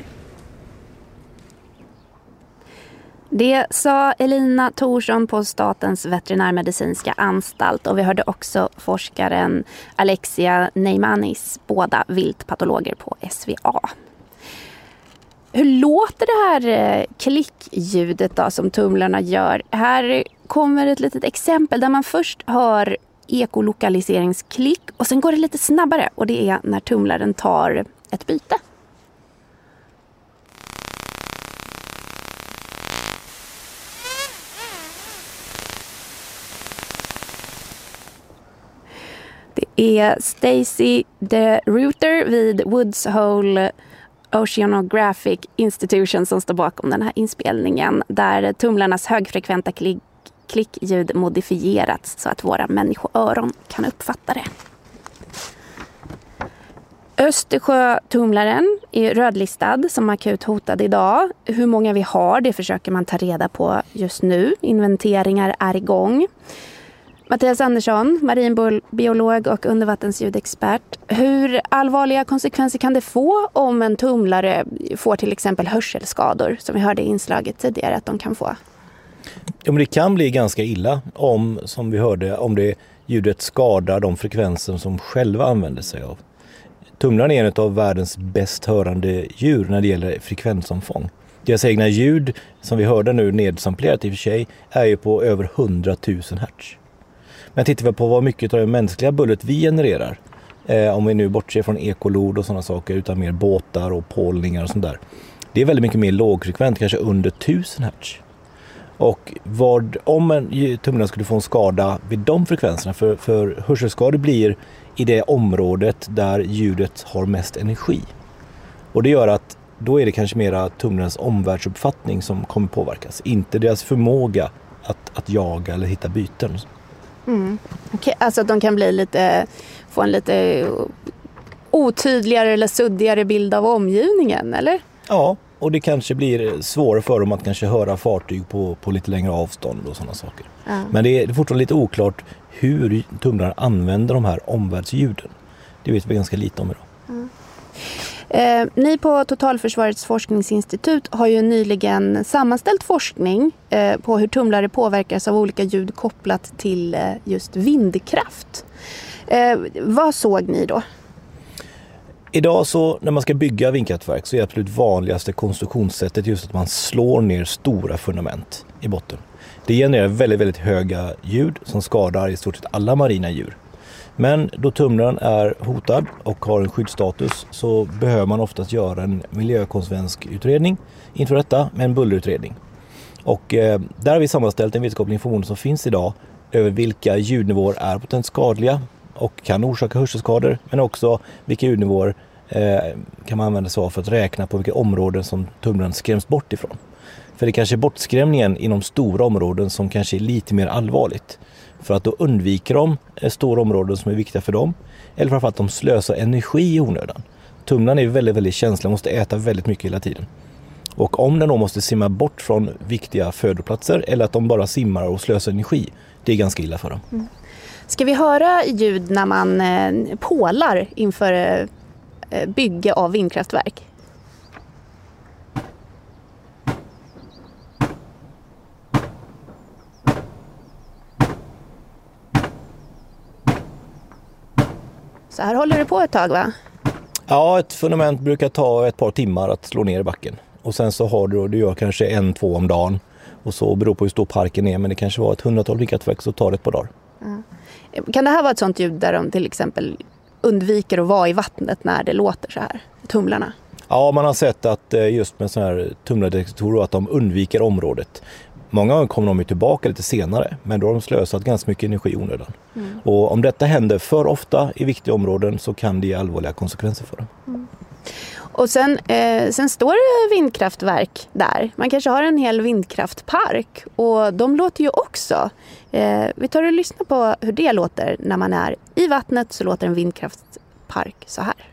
Det sa Elina Thorsson på Statens veterinärmedicinska anstalt och vi hörde också forskaren Alexia Neymanis, båda viltpatologer på S V A. Hur låter det här klickljudet då som tumlarna gör? Här kommer ett litet exempel där man först hör ekolokaliseringsklick och sen går det lite snabbare och det är när tumlaren tar ett byte. Det är Stacy de Reuter vid Woods Hole Oceanographic Institution som står bakom den här inspelningen där tumlarnas högfrekventa klick, klickljud modifierats så att våra människoöron kan uppfatta det. Östersjötumlaren är rödlistad som akut hotad idag. Hur många vi har, det försöker man ta reda på just nu. Inventeringar är igång. Mattias Andersson, marinbiolog och undervattensljudexpert. Hur allvarliga konsekvenser kan det få om en tumlare får till exempel hörselskador, som vi hörde i inslaget tidigare att de kan få? Ja, men det kan bli ganska illa om, som vi hörde, om det ljudet skadar de frekvenser som själva använder sig av. Tumlaren är en av världens bäst hörande djur när det gäller frekvensomfång. Deras egna ljud, som vi hörde nu nedsamplerat i och för sig, är ju på över hundratusen hertz. Men tittar vi på vad mycket av det mänskliga bullret vi genererar Eh, om vi nu bortser från ekolod och sådana saker utan mer båtar och pålningar och sånt där. Det är väldigt mycket mer lågfrekvent, kanske under tusen hertz. Och vad, om en tumlare skulle få en skada vid de frekvenserna, för, för hörselskador blir i det området där ljudet har mest energi. Och det gör att då är det kanske mera tumlarens omvärldsuppfattning som kommer påverkas. Inte deras förmåga att, att jaga eller hitta byten. Mm. Okay, alltså att de kan bli lite, få en lite otydligare eller suddigare bild av omgivningen, eller? Ja, och det kanske blir svårare för dem att kanske höra fartyg på, på lite längre avstånd och sådana saker. Ja. Men det är fortfarande lite oklart hur tumlare använder de här omvärldsljuden. Det vet vi ganska lite om idag. Ja. Eh, ni på Totalförsvarets forskningsinstitut har ju nyligen sammanställt forskning eh, på hur tumlare påverkas av olika ljud kopplat till eh, just vindkraft. Eh, vad såg ni då? Idag så när man ska bygga vindkraftverk så är det absolut vanligaste konstruktionssättet just att man slår ner stora fundament i botten. Det genererar väldigt, väldigt höga ljud som skadar i stort sett alla marina djur. Men då tumlaren är hotad och har en skyddsstatus så behöver man oftast göra en miljökonsekvensutredning inför detta med en bullerutredning. Och eh, där har vi sammanställt en vetenskaplig information som finns idag över vilka ljudnivåer är potentiellt skadliga och kan orsaka hörselskador, men också vilka ljudnivåer eh, kan man använda sig av för att räkna på vilka områden som tumlaren skräms bort ifrån. För det kanske är bortskrämningen inom stora områden som kanske är lite mer allvarligt. För att då undviker de stora områden som är viktiga för dem. Eller framför att de slösar energi i onödan. Tumlaren är väldigt, väldigt känslig och måste äta väldigt mycket hela tiden. Och om den då måste simma bort från viktiga födoplatser eller att de bara simmar och slösar energi, det är ganska illa för dem. Mm. Ska vi höra ljud när man eh, pålar inför eh, bygge av vindkraftverk? Så här håller det på ett tag, va? Ja, ett fundament brukar ta ett par timmar att slå ner i backen. Och sen så har du, du gör kanske en, två om dagen. Och så beror på hur stor parken är, men det kanske var ett hundratal vindkraftverk så tar det ett par dagar. Ja. Kan det här vara ett sånt ljud där de till exempel undviker att vara i vattnet när det låter så här? Tumlarna? Ja, man har sett att just med sådana här tumlardetektorer att de undviker området. Många gånger kommer de ju tillbaka lite senare, men då har de slösat ganska mycket energi i onödan. Mm. Och om detta händer för ofta i viktiga områden så kan det ge allvarliga konsekvenser för dem. Mm. Och sen, eh, sen står det vindkraftverk där. Man kanske har en hel vindkraftpark och de låter ju också. Eh, vi tar och lyssnar på hur det låter när man är i vattnet, så låter en vindkraftpark så här.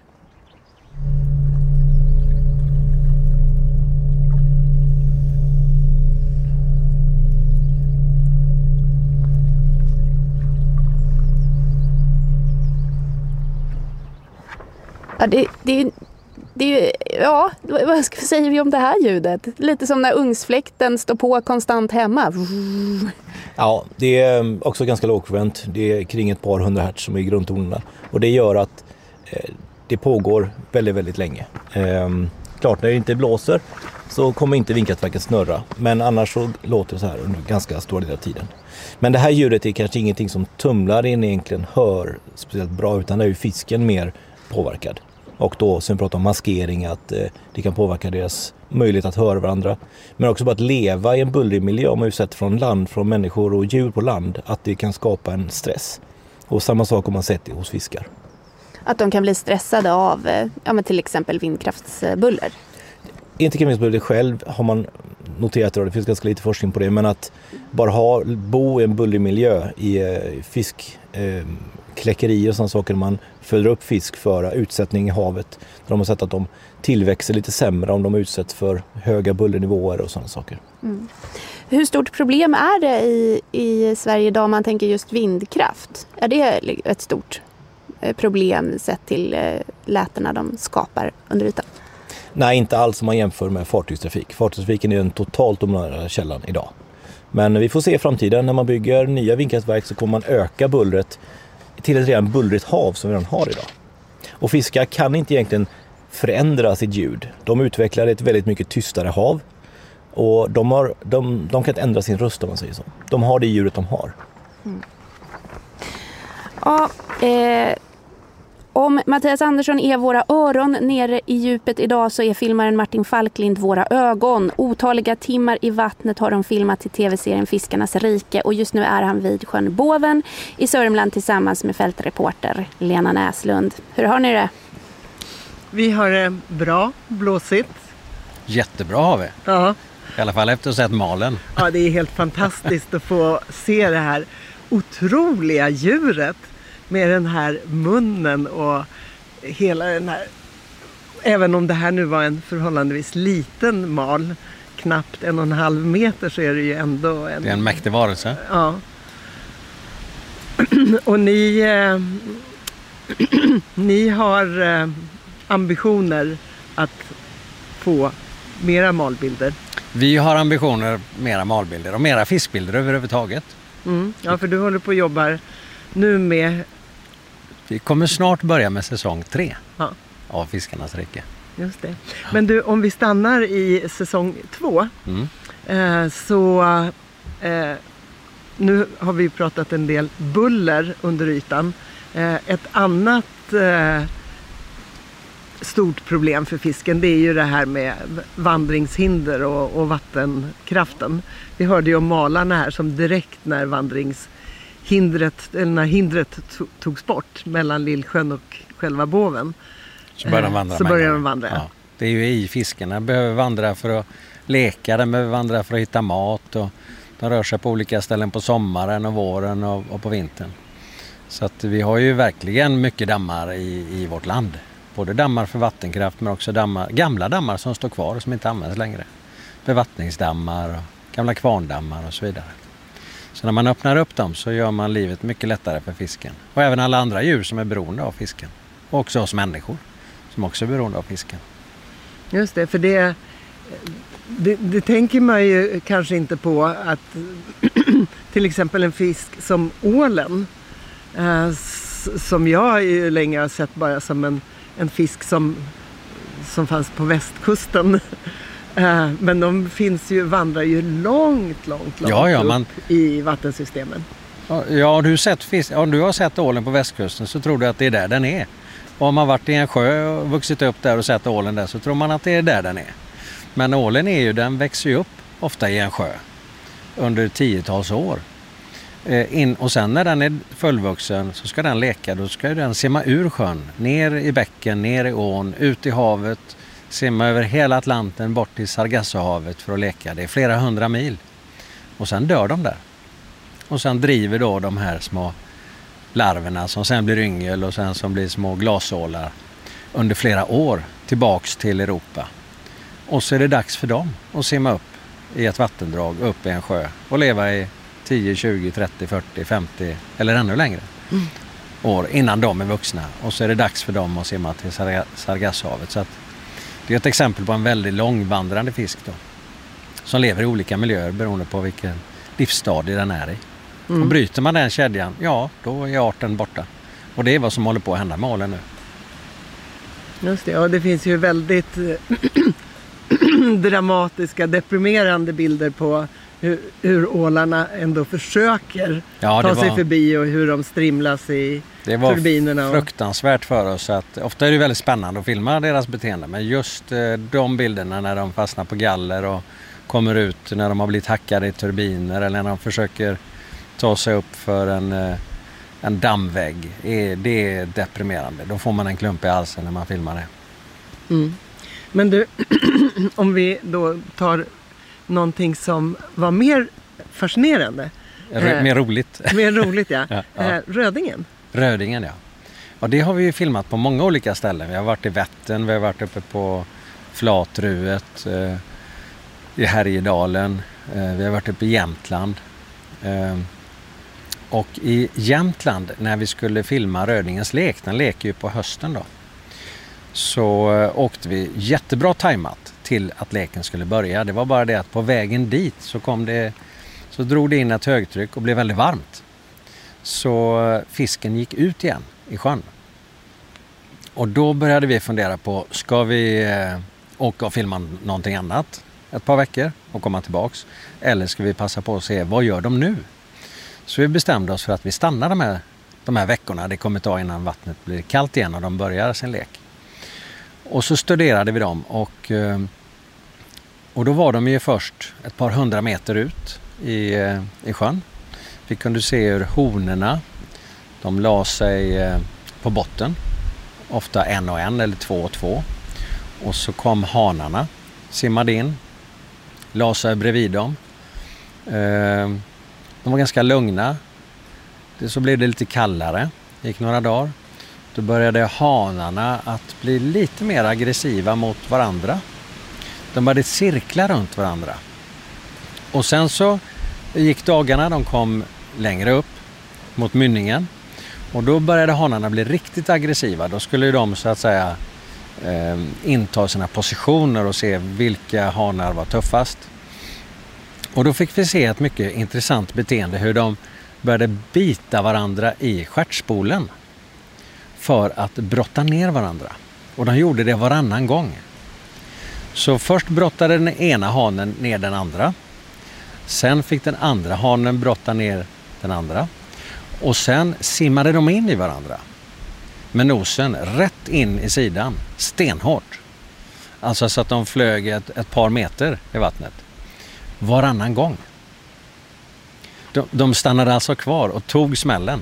Ja, det, det, det är ju, ja, vad ska vi säga om det här ljudet? Lite som när ugnsfläkten står på konstant hemma. Ja, det är också ganska lågfrekvent. Det är kring ett par hundra hertz som är grundtonerna. Och det gör att eh, det pågår väldigt, väldigt länge. Eh, klart, när det inte blåser så kommer inte vindkraftverket snurra. Men annars så låter det så här under ganska stor del av tiden. Men det här ljudet är kanske ingenting som tumlaren egentligen hör speciellt bra, utan det är ju fisken mer påverkad. Och då sen pratar om maskering, att eh, det kan påverka deras möjlighet att höra varandra. Men också bara att leva i en bullrig miljö, om man sett från land, från människor och djur på land, att det kan skapa en stress. Och samma sak har man sett det hos fiskar. Att de kan bli stressade av ja, men till exempel vindkraftsbuller? Inte vindkraftsbuller själv har man noterat det, det finns ganska lite forskning på det, men att bara ha, bo i en bullrig miljö i eh, fisk... Eh, kläckerier och sådana saker, man föder upp fisk för utsättning i havet. De har sett att de tillväxer lite sämre om de utsätts för höga bullernivåer och sådana saker. Mm. Hur stort problem är det i, i Sverige idag om man tänker just vindkraft? Är det ett stort problem sett till lätena de skapar under ytan? Nej, inte alls om man jämför med fartygstrafik. Fartygstrafiken är den totalt dominerande källan idag. Men vi får se i framtiden, när man bygger nya vindkraftverk så kommer man öka bullret till ett redan bullrigt hav som vi redan har idag. Och fiskar kan inte egentligen förändra sitt ljud. De utvecklar ett väldigt mycket tystare hav. Och de, har, de, de kan inte ändra sin röst, om man säger så. De har det ljudet de har. Mm. Ja, eh, Om Mattias Andersson är våra öron, nere i djupet idag så är filmaren Martin Falklind våra ögon. Otaliga timmar i vattnet har de filmat till tv-serien Fiskarnas rike och just nu är han vid sjön Boven i Sörmland tillsammans med fältreporter Lena Näslund. Hur har ni det? Vi har det bra, blåsigt. Jättebra har vi. Ja. I alla fall efter att ha sett malen. Ja, det är helt fantastiskt att få se det här otroliga djuret med den här munnen och hela den här, även om det här nu var en förhållandevis liten mal, knappt en och en halv meter, så är det ju ändå en... Det är en mäktig varelse. Ja. Och ni, eh, ni har eh, ambitioner att få mera malbilder. Vi har ambitioner mera malbilder och mera fiskbilder överhuvudtaget. Mm. Ja, för du håller på och jobbar nu med... Vi kommer snart börja med säsong tre ja. av Fiskarnas rike. Just det. Men du, om vi stannar i säsong två mm. eh, så eh, nu har vi pratat en del buller under ytan. Eh, ett annat eh, stort problem för fisken, det är ju det här med vandringshinder och, och vattenkraften. Vi hörde ju om malarna här som direkt när vandringshindret, eller när hindret togs bort mellan Lillsjön och själva Boven, så börjar de vandra. Så börjar de vandra. Ja. Det är ju i fisken. Den behöver vandra för att leka, den behöver vandra för att hitta mat och de rör sig på olika ställen på sommaren och våren och, och på vintern. Så att vi har ju verkligen mycket dammar i, i vårt land. Både dammar för vattenkraft men också dammar, gamla dammar som står kvar och som inte används längre. Bevattningsdammar och gamla kvarndammar och så vidare. Så när man öppnar upp dem så gör man livet mycket lättare för fisken. Och även alla andra djur som är beroende av fisken. Och också oss människor som också är beroende av fisken. Just det, för det, det, det tänker man ju kanske inte på att till exempel en fisk som ålen, eh, som jag ju länge har sett bara som en, en fisk som, som fanns på västkusten. eh, men de finns ju, vandrar ju långt, långt, långt ja, ja, upp man... i vattensystemen. Ja, om du, sett fisk, om du har sett ålen på västkusten så tror du att det är där den är. Och om man varit i en sjö och vuxit upp där och sett ålen där så tror man att det är där den är. Men ålen är ju, den växer ju upp ofta i en sjö under tiotals år. Eh, in, och sen när den är fullvuxen så ska den leka, då ska den simma ur sjön, ner i bäcken, ner i ån, ut i havet, simma över hela Atlanten bort till Sargassohavet för att leka. Det är flera hundra mil. Och sen dör de där. Och sen driver då de här små larverna som sen blir yngel och sen som blir små glasålar under flera år tillbaks till Europa. Och så är det dags för dem att simma upp i ett vattendrag, upp i en sjö och leva i tio, tjugo, trettio, fyrtio, femtio eller ännu längre mm. år innan de är vuxna. Och så är det dags för dem att simma till Sargassohavet. Så att det är ett exempel på en väldigt långvandrande fisk då, som lever i olika miljöer beroende på vilken livsstadie den är i. Mm. Och bryter man den kedjan, ja, då är arten borta. Och det är vad som håller på att hända med ålen nu. Just det, och det finns ju väldigt dramatiska, deprimerande bilder på hur, hur ålarna ändå försöker ja, ta var, sig förbi och hur de strimlas i turbinerna. Det var fruktansvärt för oss. Att, ofta är det väldigt spännande att filma deras beteende, men just eh, de bilderna när de fastnar på galler och kommer ut när de har blivit hackade i turbiner eller när de försöker ta sig upp för en, en dammvägg. Det är deprimerande. Då får man en klump i halsen när man filmar det. Mm. Men du, om vi då tar någonting som var mer fascinerande. R- mer roligt. Mer roligt, ja. ja, ja. Rödingen. Rödingen, ja. Ja, det har vi ju filmat på många olika ställen. Vi har varit i Vättern, vi har varit uppe på Flatruet, eh, i Härjedalen, eh, vi har varit uppe i Jämtland. Eh, och i Jämtland, när vi skulle filma Rödingens lek, den leker ju på hösten då, så eh, åkte vi jättebra tajmat till att leken skulle börja. Det var bara det att på vägen dit så kom det, så drog det in ett högtryck och blev väldigt varmt. Så eh, fisken gick ut igen i sjön. Och då började vi fundera på, ska vi eh, åka och filma någonting annat ett par veckor och komma tillbaks? Eller ska vi passa på att se, vad gör de nu? Så vi bestämde oss för att vi stannar de här, de här veckorna det kommer ta innan vattnet blir kallt igen och de börjar sin lek. Och så studerade vi dem och, och då var de ju först ett par hundra meter ut i, i sjön. Vi kunde se hur honorna, de la sig på botten, ofta en och en eller två och två. Och så kom hanarna, simmade in, la sig bredvid dem. De var ganska lugna. Så blev det lite kallare, det gick några dagar. Då började hanarna att bli lite mer aggressiva mot varandra. De började cirkla runt varandra. Och sen så gick dagarna, de kom längre upp mot mynningen. Och då började hanarna bli riktigt aggressiva. Då skulle de så att säga eh, inta sina positioner och se vilka hanar var tuffast. Och då fick vi se ett mycket intressant beteende hur de började bita varandra i stjärtspolen för att brotta ner varandra. Och de gjorde det varannan gång. Så först brottade den ena hanen ner den andra. Sen fick den andra hanen brotta ner den andra. Och sen simmade de in i varandra. Med nosen rätt in i sidan. Stenhårt. Alltså så att de flög ett, ett par meter i vattnet. Varannan gång. De, de stannade alltså kvar och tog smällen.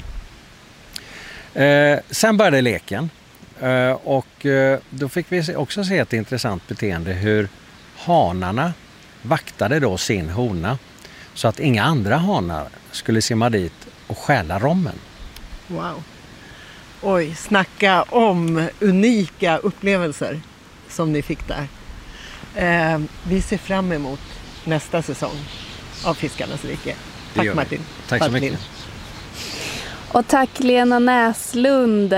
Eh, sen började leken. Eh, och eh, då fick vi också se ett intressant beteende. Hur hanarna vaktade då sin hona. Så att inga andra hanar skulle simma dit och stjäla rommen. Wow. Oj, snacka om unika upplevelser som ni fick där. Eh, vi ser fram emot nästa säsong av Fiskarnas rike. Tack Martin. Tack så mycket. Och tack Lena Näslund.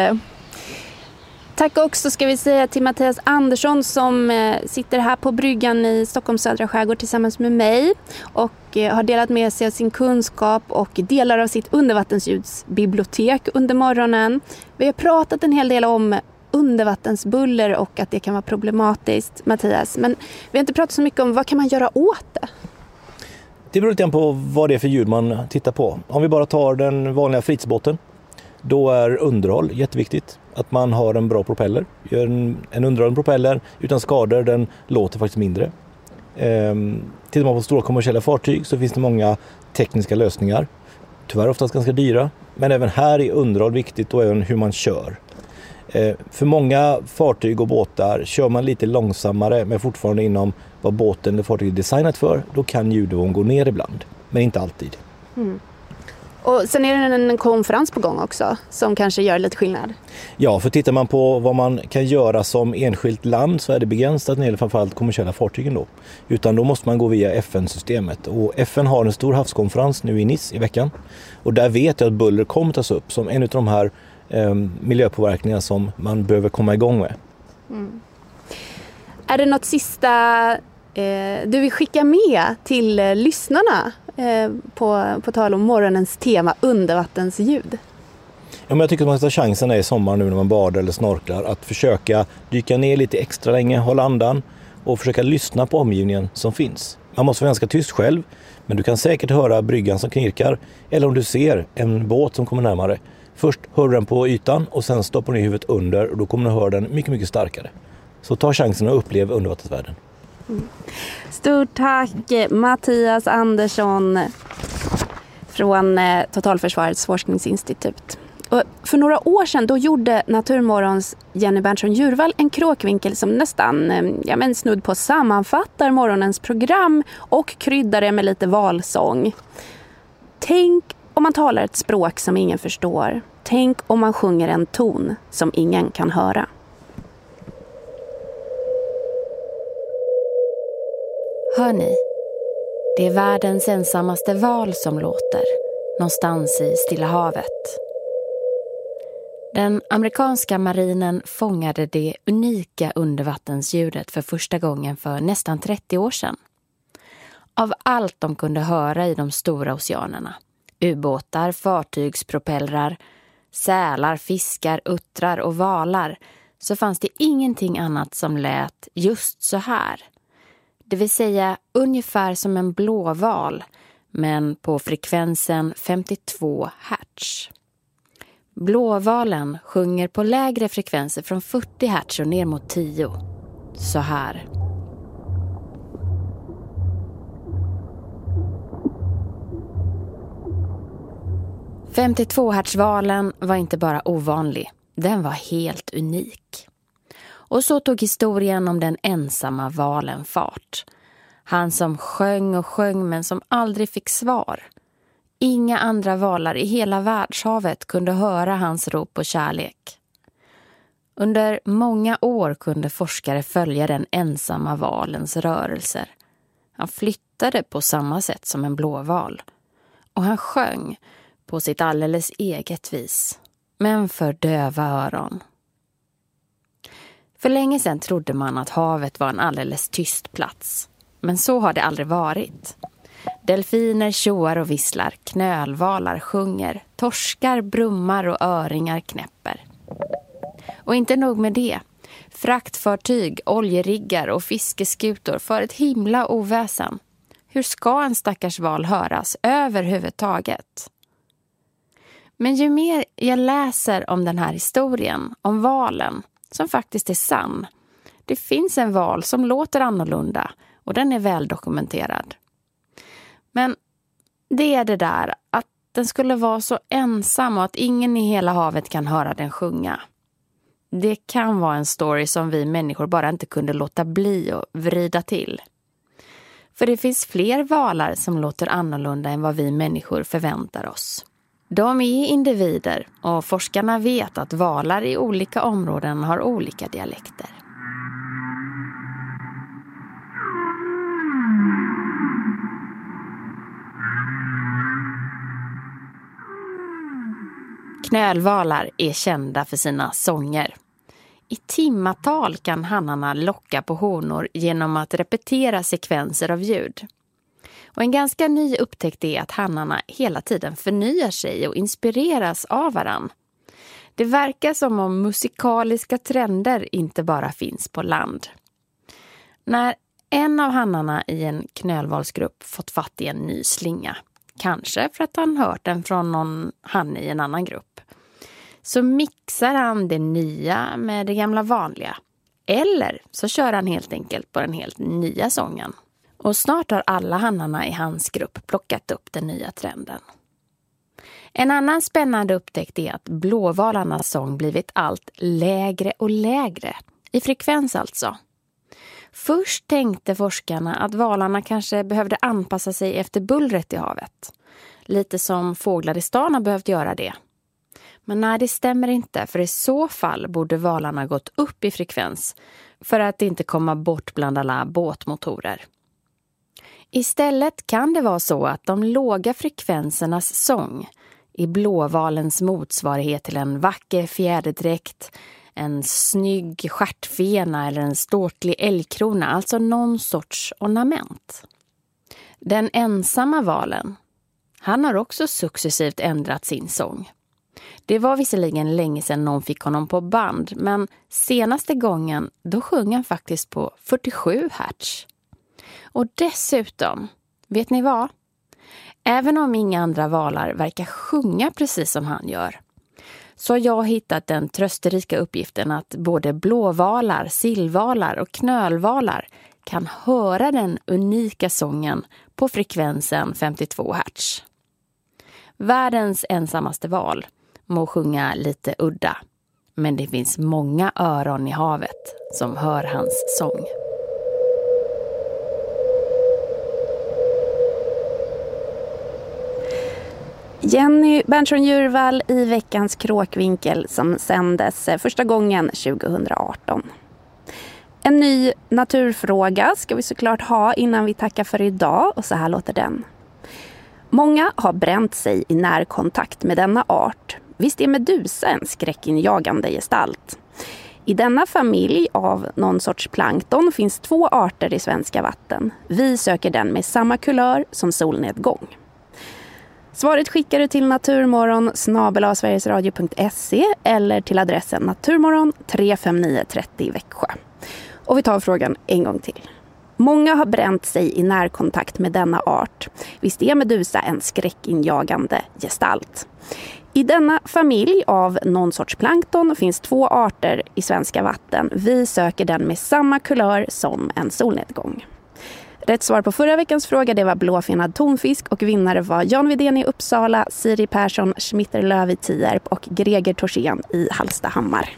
Tack också ska vi säga till Mattias Andersson som sitter här på bryggan i Stockholms södra skärgård tillsammans med mig och har delat med sig av sin kunskap och delar av sitt undervattensljusbibliotek under morgonen. Vi har pratat en hel del om undervattensbuller och att det kan vara problematiskt, Mattias. Men vi har inte pratat så mycket om vad kan man göra åt det? Det beror lite på vad det är för ljud man tittar på. Om vi bara tar den vanliga fritidsbåten, då är underhåll jätteviktigt. Att man har en bra propeller. Gör en, en underhållen propeller utan skador, den låter faktiskt mindre. Ehm, tittar man på stora kommersiella fartyg så finns det många tekniska lösningar. Tyvärr oftast ganska dyra. Men även här är underhåll viktigt och även hur man kör. Ehm, för många fartyg och båtar kör man lite långsammare men fortfarande inom vad båten eller fartyget är designat för. Då kan ljudnivån gå ner ibland, men inte alltid. Mm. Och sen är det en konferens på gång också som kanske gör lite skillnad. Ja, för tittar man på vad man kan göra som enskilt land så är det begränsat när det gäller framförallt kommersiella fartygen då. Utan då måste man gå via F N-systemet. Och F N har en stor havskonferens nu i Nice i veckan. Och där vet jag att buller kommer tas upp som en av de här eh, miljöpåverkningar som man behöver komma igång med. Mm. Är det något sista eh, du vill skicka med till eh, lyssnarna? På, på tal om morgonens tema undervattensljud. Ja, men jag tycker att man ska ta chansen i sommar nu när man badar eller snorklar att försöka dyka ner lite extra länge, hålla andan och försöka lyssna på omgivningen som finns. Man måste vara ganska tyst själv, men du kan säkert höra bryggan som knirkar eller om du ser en båt som kommer närmare. Först hör du den på ytan och sen stoppar du huvudet under och då kommer du höra den mycket, mycket starkare. Så ta chansen och upplev undervattensvärlden. Mm. Stort tack Mattias Andersson från Totalförsvarets forskningsinstitut. Och för några år sedan då gjorde Naturmorgons Jenny Berntsson Djurvall en kråkvinkel som nästan ja, men snudd på sammanfattar morgonens program och kryddar det med lite valsång. Tänk om man talar ett språk som ingen förstår. Tänk om man sjunger en ton som ingen kan höra. Hör ni? Det är världens ensammaste val som låter, någonstans i Stilla havet. Den amerikanska marinen fångade det unika undervattensljudet för första gången för nästan trettio år sedan. Av allt de kunde höra i de stora oceanerna, ubåtar, fartygspropellrar, sälar, fiskar, uttrar och valar, så fanns det ingenting annat som lät just så här. Det vill säga ungefär som en blåval, men på frekvensen femtiotvå hertz. Blåvalen sjunger på lägre frekvenser från fyrtio hertz och ner mot tio. Så här. femtiotvå hertz-valen var inte bara ovanlig, den var helt unik. Och så tog historien om den ensamma valen fart. Han som sjöng och sjöng men som aldrig fick svar. Inga andra valar i hela världshavet kunde höra hans rop på kärlek. Under många år kunde forskare följa den ensamma valens rörelser. Han flyttade på samma sätt som en blåval. Och han sjöng på sitt alldeles eget vis, men för döva öron. För länge sedan trodde man att havet var en alldeles tyst plats. Men så har det aldrig varit. Delfiner tjoar och visslar, knölvalar sjunger, torskar brummar och öringar knäpper. Och inte nog med det. Fraktfartyg, oljeriggar och fiskeskutor för ett himla oväsen. Hur ska en stackars val höras överhuvudtaget? Men ju mer jag läser om den här historien, om valen, som faktiskt är sann. Det finns en val som låter annorlunda och den är väl dokumenterad. Men det är det där att den skulle vara så ensam och att ingen i hela havet kan höra den sjunga. Det kan vara en story som vi människor bara inte kunde låta bli och vrida till. För det finns fler valar som låter annorlunda än vad vi människor förväntar oss. De är individer och forskarna vet att valar i olika områden har olika dialekter. Knölvalar är kända för sina sånger. I timmatal kan hannarna locka på honor genom att repetera sekvenser av ljud. Och en ganska ny upptäckt är att hannarna hela tiden förnyar sig och inspireras av varann. Det verkar som om musikaliska trender inte bara finns på land. När en av hannarna i en knölvalsgrupp fått fatt i en ny slinga, kanske för att han hört den från någon hanne i en annan grupp, så mixar han det nya med det gamla vanliga. Eller så kör han helt enkelt på den helt nya sången. Och snart har alla hannarna i hans grupp plockat upp den nya trenden. En annan spännande upptäckt är att blåvalarnas sång blivit allt lägre och lägre. I frekvens alltså. Först tänkte forskarna att valarna kanske behövde anpassa sig efter bullret i havet. Lite som fåglar i stan har behövt göra det. Men nej, det stämmer inte, för i så fall borde valarna gått upp i frekvens för att inte komma bort bland alla båtmotorer. Istället kan det vara så att de låga frekvensernas sång är blåvalens motsvarighet till en vacker fjäderdräkt, en snygg stjärtfena eller en ståtlig älgkrona, alltså någon sorts ornament. Den ensamma valen, han har också successivt ändrat sin sång. Det var visserligen länge sedan någon fick honom på band, men senaste gången då sjöng han faktiskt på fyrtiosju hertz. Och dessutom, vet ni vad? Även om inga andra valar verkar sjunga precis som han gör, så har jag hittat den trösterika uppgiften att både blåvalar, sillvalar och knölvalar kan höra den unika sången på frekvensen femtiotvå hertz. Världens ensammaste val må sjunga lite udda, men det finns många öron i havet som hör hans sång. Jenny Berntsson-Djurvall i veckans Kråkvinkel som sändes första gången tjugohundraarton. En ny naturfråga ska vi såklart ha innan vi tackar för idag, och så här låter den. Många har bränt sig i närkontakt med denna art. Visst är medusa en skräckinjagande gestalt. I denna familj av någon sorts plankton finns två arter i svenska vatten. Vi söker den med samma kulör som solnedgång. Svaret skickar du till naturmorgon snabel-a sverigesradio punkt se eller till adressen naturmorgon tre fem nio tre noll i Växjö. Och vi tar frågan en gång till. Många har bränt sig i närkontakt med denna art. Visst är medusa en skräckinjagande gestalt. I denna familj av någon sorts plankton finns två arter i svenska vatten. Vi söker den med samma kulör som en solnedgång. Rätt svar på förra veckans fråga det var blåfinnad tonfisk och vinnare var Jan Widén i Uppsala, Siri Persson, Schmitterlöv i Tierp och Greger Torsén i Hallstahammar.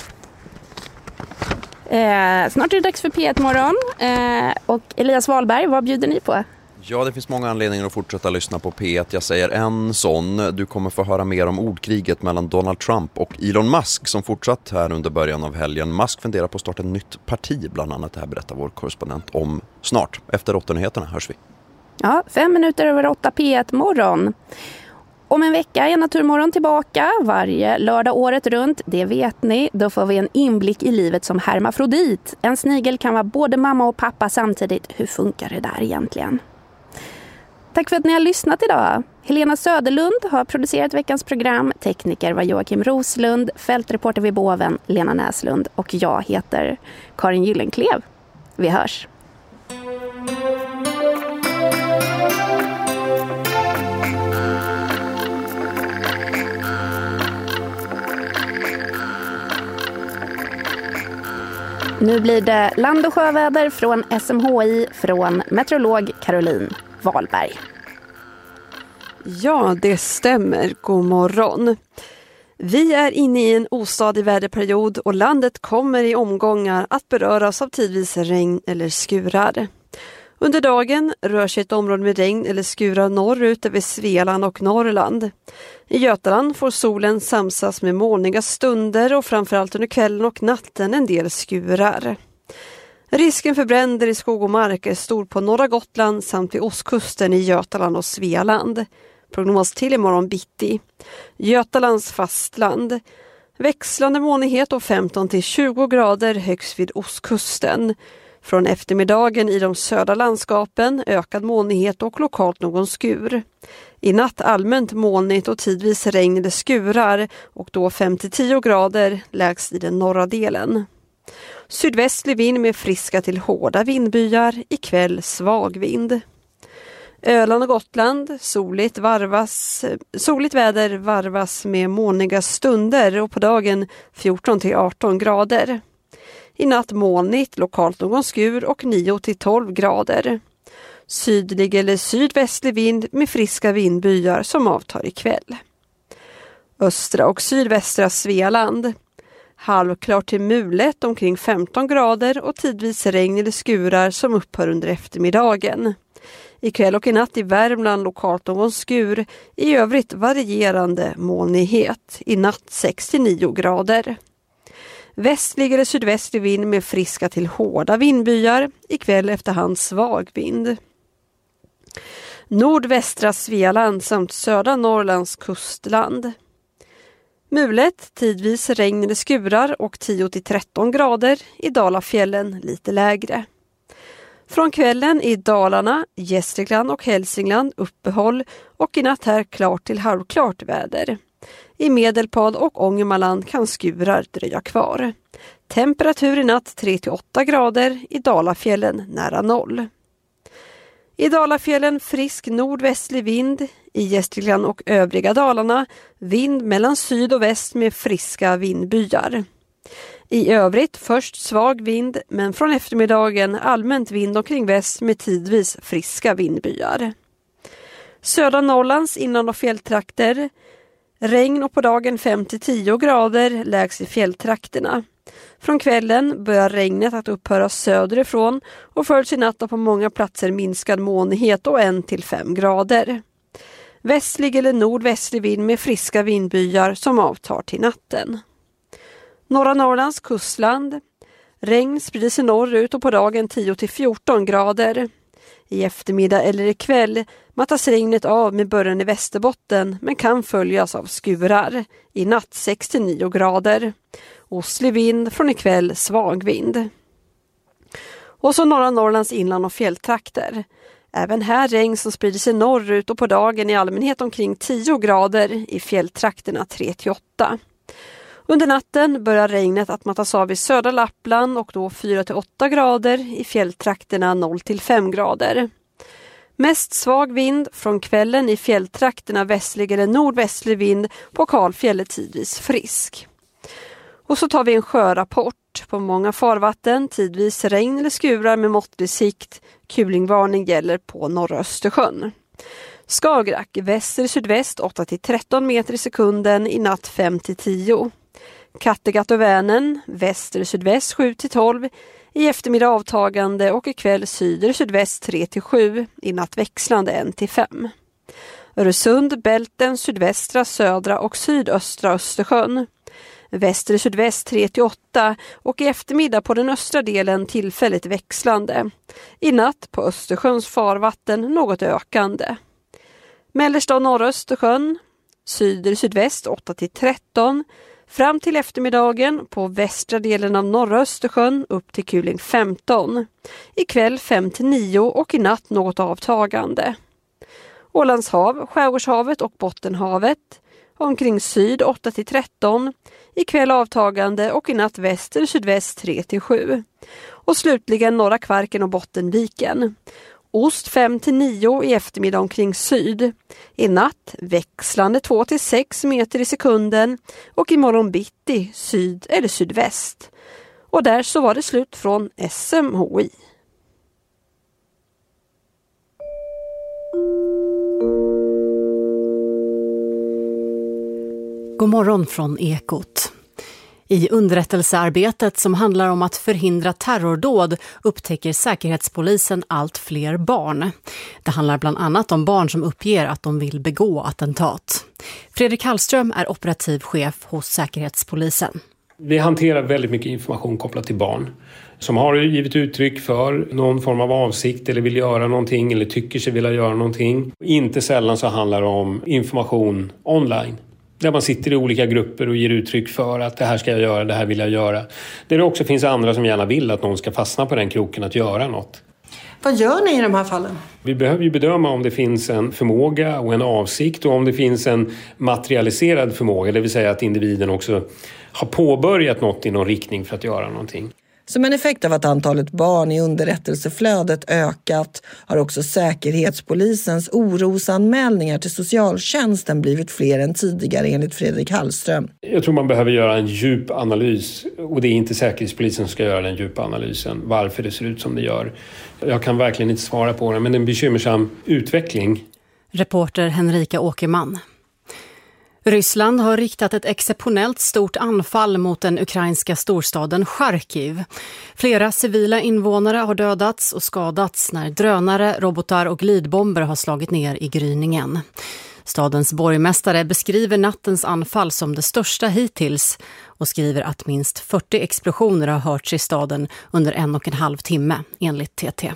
Eh, snart är det dags för P ett morgon eh, och Elias Wahlberg, vad bjuder ni på? Ja, det finns många anledningar att fortsätta lyssna på P ett. Jag säger en sån. Du kommer få höra mer om ordkriget mellan Donald Trump och Elon Musk som fortsatt här under början av helgen. Musk funderar på att starta ett nytt parti bland annat. Det här berättar vår korrespondent om snart. Efter åtta-nyheterna hörs vi. Ja, fem minuter över åtta P ett morgon. Om en vecka är Naturmorgon tillbaka varje lördag året runt. Det vet ni. Då får vi en inblick i livet som hermafrodit. En snigel kan vara både mamma och pappa samtidigt. Hur funkar det där egentligen? Tack för att ni har lyssnat idag. Helena Söderlund har producerat veckans program. Tekniker var Joakim Roslund. Fältreporter vid Båven, Lena Näslund. Och jag heter Karin Gyllenklev. Vi hörs. Nu blir det land- och sjöväder från S M H I från meteorolog Caroline Wahlberg. Ja, det stämmer. God morgon. Vi är inne i en ostadig väderperiod och landet kommer i omgångar att beröras av tidvis regn eller skurar. Under dagen rör sig ett område med regn eller skurar norrut över Svealand och Norrland. I Götaland får solen samsas med molniga stunder och framförallt under kvällen och natten en del skurar. Risken för bränder i skog och mark är stor på norra Gotland samt vid ostkusten i Götaland och Svealand. Prognos till imorgon bitti. Götalands fastland. Växlande molnighet och femton till tjugo grader högst vid ostkusten. Från eftermiddagen i de södra landskapen ökad molnighet och lokalt någon skur. I natt allmänt molnigt och tidvis regn eller skurar och då fem till tio grader lägst i den norra delen. Sydvästlig vind med friska till hårda vindbyar, ikväll svag vind. Öland och Gotland, soligt, varvas, soligt väder varvas med molniga stunder och på dagen fjorton till arton grader. I natt molnigt, lokalt någon skur och nio till tolv grader. Sydlig eller sydvästlig vind med friska vindbyar som avtar ikväll. Östra och sydvästra Svealand. Halvklart till mulet omkring femton grader och tidvis regn eller skurar som upphör under eftermiddagen. Ikväll och i natt i Värmland lokalt någon skur, i övrigt varierande molnighet. I natt sex till nio grader. Västlig eller sydvästlig vind med friska till hårda vindbyar, ikväll efterhand svag vind. Nordvästra Svealand samt södra Norrlands kustland. Mulet, tidvis regn eller skurar och tio till tretton grader, i Dalafjällen lite lägre. Från kvällen i Dalarna, Gästrikland och Hälsingland uppehåll och i natt här klart till halvklart väder. I Medelpad och Ångermanland kan skurar dröja kvar. Temperatur i natt tre till åtta grader, i Dalafjällen nära noll. I Dalafjällen frisk nordvästlig vind, i Gästrikland och övriga Dalarna vind mellan syd och väst med friska vindbyar. I övrigt först svag vind men från eftermiddagen allmänt vind omkring väst med tidvis friska vindbyar. Södra Norrlands inland- och fjälltrakter. Regn och på dagen fem till tio grader lägst i fjälltrakterna. Från kvällen börjar regnet att upphöra söderifrån och följs i natt på många platser minskad molnighet och en till fem grader. Västlig eller nordvästlig vind med friska vindbyar som avtar till natten. Norra Norrlands kustland. Regn sprider sig norrut och på dagen tio till fjorton grader. I eftermiddag eller i kväll mattas regnet av med början i Västerbotten men kan följas av skurar. I natt sex till nio grader. Ostlig vind, från ikväll svag vind. Och så norra Norrlands inland och fjälltrakter. Även här regn som sprider sig norrut och på dagen i allmänhet omkring tio grader, i fjälltrakterna tre till åtta. Under natten börjar regnet att mattas av i södra Lappland och då fyra till åtta grader, i fjälltrakterna noll till fem grader. Mest svag vind, från kvällen i fjälltrakterna västlig eller nordvästlig vind, på kalfjället tidvis frisk. Och så tar vi en sjörapport. På många farvatten tidvis regn eller skurar med måttlig sikt. Kulingvarning gäller på norra Östersjön. Skagerrak väster-sydväst åtta till tretton meter i sekunden, i natt fem till tio. Kattegatt och Vänern väster-sydväst sju till tolv, i eftermiddag avtagande och ikväll syder-sydväst tre till sju, i natt växlande ett till fem. Öresund, Bälten, sydvästra, södra och sydöstra Östersjön. Väster-sydväst tre till åtta och i eftermiddag på den östra delen tillfälligt växlande. I natt på Östersjöns farvatten något ökande. Mellersta och norra Östersjön, syder-sydväst åtta till tretton. Fram till eftermiddagen på västra delen av norra Östersjön upp till kuling femton. Ikväll fem till nio och i natt något avtagande. Ålands hav, Skärgårdshavet och Bottenhavet. Omkring syd åtta till tretton. Ikväll avtagande och i natt väster sydväst tre till sju. Och slutligen norra Kvarken och Bottenviken. Ost fem till nio, i eftermiddag omkring syd. I natt växlande två till sex meter i sekunden och i morgon bitti syd eller sydväst. Och där så var det slut från S M H I. God morgon från Ekot. I underrättelsearbetet som handlar om att förhindra terrordåd upptäcker Säkerhetspolisen allt fler barn. Det handlar bland annat om barn som uppger att de vill begå attentat. Fredrik Hallström är operativ chef hos Säkerhetspolisen. Vi hanterar väldigt mycket information kopplat till barn som har givit uttryck för någon form av avsikt eller vill göra någonting eller tycker sig vilja göra någonting. Inte sällan så handlar det om information online. Där man sitter i olika grupper och ger uttryck för att det här ska jag göra, det här vill jag göra. Där det också finns andra som gärna vill att någon ska fastna på den kroken att göra något. Vad gör ni i de här fallen? Vi behöver ju bedöma om det finns en förmåga och en avsikt och om det finns en materialiserad förmåga. Det vill säga att individen också har påbörjat något i någon riktning för att göra någonting. Som en effekt av att antalet barn i underrättelseflödet ökat har också Säkerhetspolisens orosanmälningar till socialtjänsten blivit fler än tidigare enligt Fredrik Hallström. Jag tror man behöver göra en djup analys och det är inte Säkerhetspolisen som ska göra den djupa analysen. Varför det ser ut som det gör. Jag kan verkligen inte svara på det, men det är en bekymmersam utveckling. Reporter Henrika Åkerman. Ryssland har riktat ett exceptionellt stort anfall mot den ukrainska storstaden Charkiv. Flera civila invånare har dödats och skadats när drönare, robotar och glidbomber har slagit ner i gryningen. Stadens borgmästare beskriver nattens anfall som det största hittills och skriver att minst fyrtio explosioner har hörts i staden under en och en halv timme, enligt T T.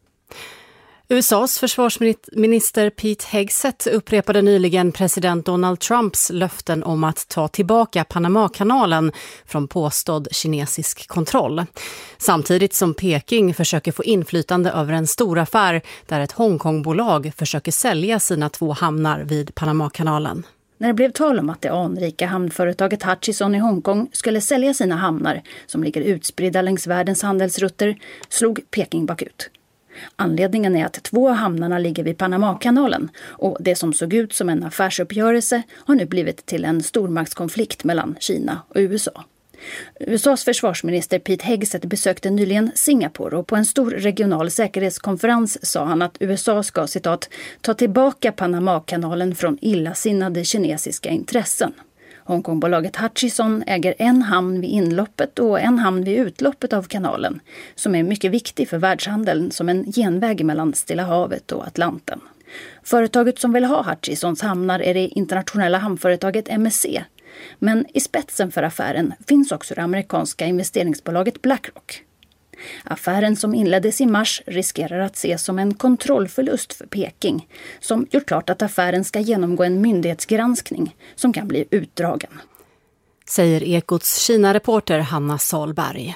U S A:s försvarsminister Pete Hegseth upprepade nyligen president Donald Trumps löften om att ta tillbaka Panamakanalen från påstådd kinesisk kontroll. Samtidigt som Peking försöker få inflytande över en stor affär där ett Hongkongbolag försöker sälja sina två hamnar vid Panamakanalen. När det blev tal om att det anrika hamnföretaget Hutchison i Hongkong skulle sälja sina hamnar som ligger utspridda längs världens handelsrutter slog Peking bakut. Anledningen är att två av hamnarna ligger vid Panamakanalen och det som såg ut som en affärsuppgörelse har nu blivit till en stormaktskonflikt mellan Kina och U S A. U S A:s försvarsminister Pete Hegseth besökte nyligen Singapore och på en stor regional säkerhetskonferens sa han att U S A ska, citat, ta tillbaka Panamakanalen från illasinnade kinesiska intressen. Hongkongbolaget Hutchison äger en hamn vid inloppet och en hamn vid utloppet av kanalen som är mycket viktig för världshandeln som en genväg mellan Stilla havet och Atlanten. Företaget som vill ha Hutchisons hamnar är det internationella hamnföretaget M S C. Men i spetsen för affären finns också det amerikanska investeringsbolaget BlackRock. Affären som inleddes i mars riskerar att ses som en kontrollförlust för Peking som gjort klart att affären ska genomgå en myndighetsgranskning som kan bli utdragen. Säger Ekots Kina-reporter Hanna Salberg.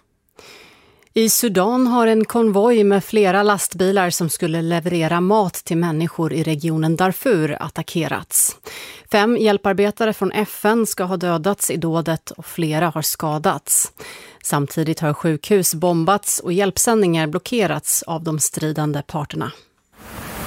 I Sudan har en konvoj med flera lastbilar som skulle leverera mat till människor i regionen Darfur attackerats. Fem hjälparbetare från F N ska ha dödats i dådet och flera har skadats. Samtidigt har sjukhus bombats och hjälpsändningar blockerats av de stridande parterna.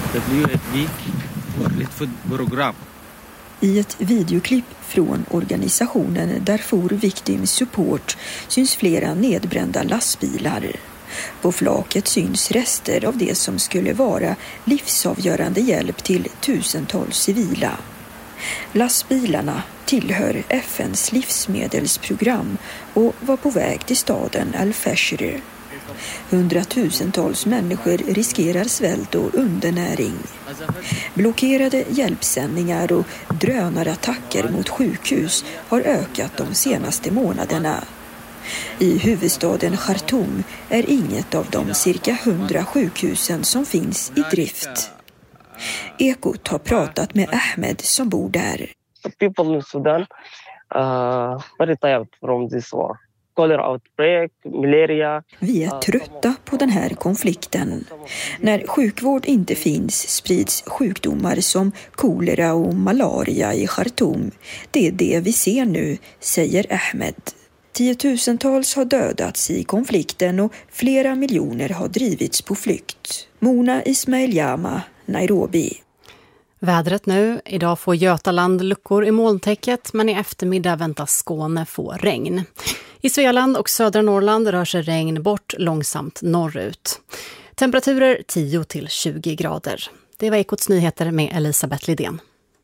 Det blir ett viktigt program. I ett videoklipp från organisationen Darfur Victim Support syns flera nedbrända lastbilar. På flaket syns rester av det som skulle vara livsavgörande hjälp till tusentals civila. Lastbilarna tillhör F N:s livsmedelsprogram och var på väg till staden Al-Fashr. Hundratusentals människor riskerar svält och undernäring. Blockerade hjälpsändningar och drönarattacker mot sjukhus har ökat de senaste månaderna. I huvudstaden Khartoum är inget av de cirka hundra sjukhusen som finns i drift. Ekot har pratat med Ahmed som bor där. The people in Sudan uh, very tired from this war. Cholera outbreak, malaria. Vi är trötta på den här konflikten. När sjukvård inte finns sprids sjukdomar som kolera och malaria i Khartoum. Det är det vi ser nu, säger Ahmed. Tiotusentals har dödats i konflikten och flera miljoner har drivits på flykt. Mona Ismail-Jama, Nairobi. Vädret nu. Idag får Götaland luckor i molntäcket, men i eftermiddag väntas Skåne få regn. I Svealand och södra Norrland rör sig regn bort långsamt norrut. Temperaturer tio till tjugo grader. Det var Ekots nyheter med Elisabeth Lidén.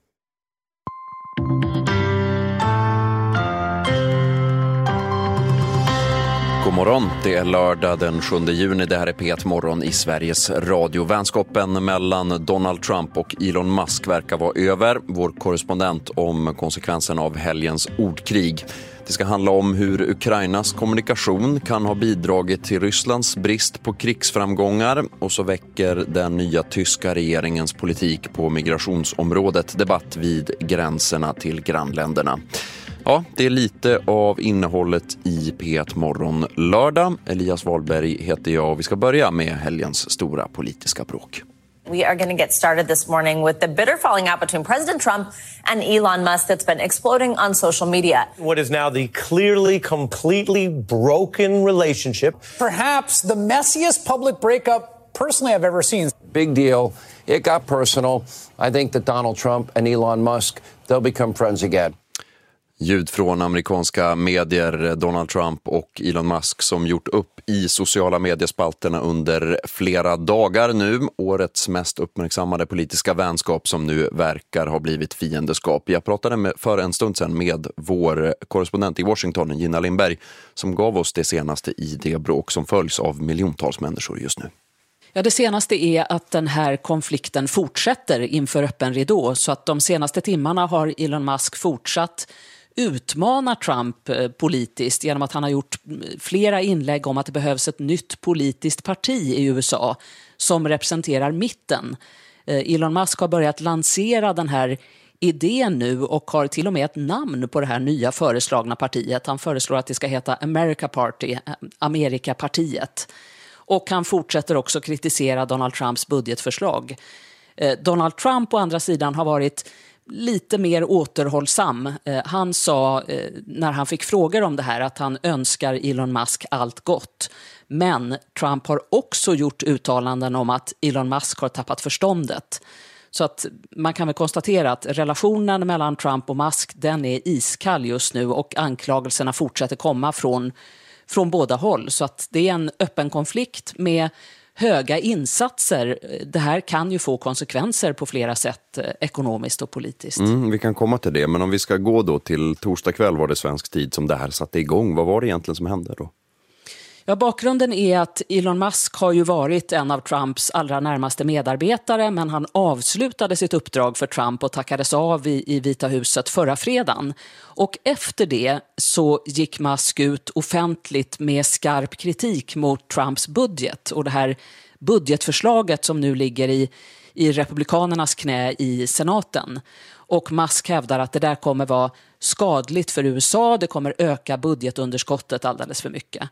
God morgon, det är lördag den sjunde juni. Det här är P ett morgon i Sveriges Radio. Vänskapen mellan Donald Trump och Elon Musk verkar vara över. Vår korrespondent om konsekvenserna av helgens ordkrig. Det ska handla om hur Ukrainas kommunikation kan ha bidragit till Rysslands brist på krigsframgångar, och så väcker den nya tyska regeringens politik på migrationsområdet debatt vid gränserna till grannländerna. Ja, det är lite av innehållet i P ett morgon lördag. Elias Wahlberg heter jag och vi ska börja med helgens stora politiska bråk. We are going to get started this morning with the bitter falling out between President Trump and Elon Musk that's been exploding on social media. What is now the clearly, completely broken relationship. Perhaps the messiest public breakup personally I've ever seen. Big deal. It got personal. I think that Donald Trump and Elon Musk, they'll become friends again. Ljud från amerikanska medier, Donald Trump och Elon Musk som gjort upp i sociala mediespalterna under flera dagar nu. Årets mest uppmärksammade politiska vänskap som nu verkar ha blivit fiendeskap. Jag pratade med, för en stund sedan med vår korrespondent i Washington, Gina Lindberg, som gav oss det senaste i det bråk som följs av miljontals människor just nu. Ja, det senaste är att den här konflikten fortsätter inför öppen ridå, så att de senaste timmarna har Elon Musk fortsatt utmanar Trump politiskt genom att han har gjort flera inlägg om att det behövs ett nytt politiskt parti i U S A som representerar mitten. Elon Musk har börjat lansera den här idén nu och har till och med ett namn på det här nya föreslagna partiet. Han föreslår att det ska heta America Party, Amerikapartiet. Och han fortsätter också kritisera Donald Trumps budgetförslag. Donald Trump å andra sidan har varit lite mer återhållsam. Han sa när han fick frågor om det här att han önskar Elon Musk allt gott. Men Trump har också gjort uttalanden om att Elon Musk har tappat förståndet. Så att man kan väl konstatera att relationen mellan Trump och Musk, den är iskall just nu och anklagelserna fortsätter komma från, från båda håll. Så att det är en öppen konflikt med höga insatser. Det här kan ju få konsekvenser på flera sätt ekonomiskt och politiskt. Mm, vi kan komma till det, men om vi ska gå då till torsdag kväll var det svensk tid som det här satte igång. Vad var det egentligen som hände då? Ja, bakgrunden är att Elon Musk har ju varit en av Trumps allra närmaste medarbetare, men han avslutade sitt uppdrag för Trump och tackades av i, i Vita huset förra fredagen. Och efter det så gick Musk ut offentligt med skarp kritik mot Trumps budget och det här budgetförslaget som nu ligger i, i republikanernas knä i senaten. Och Musk hävdar att det där kommer vara skadligt för U S A, det kommer öka budgetunderskottet alldeles för mycket.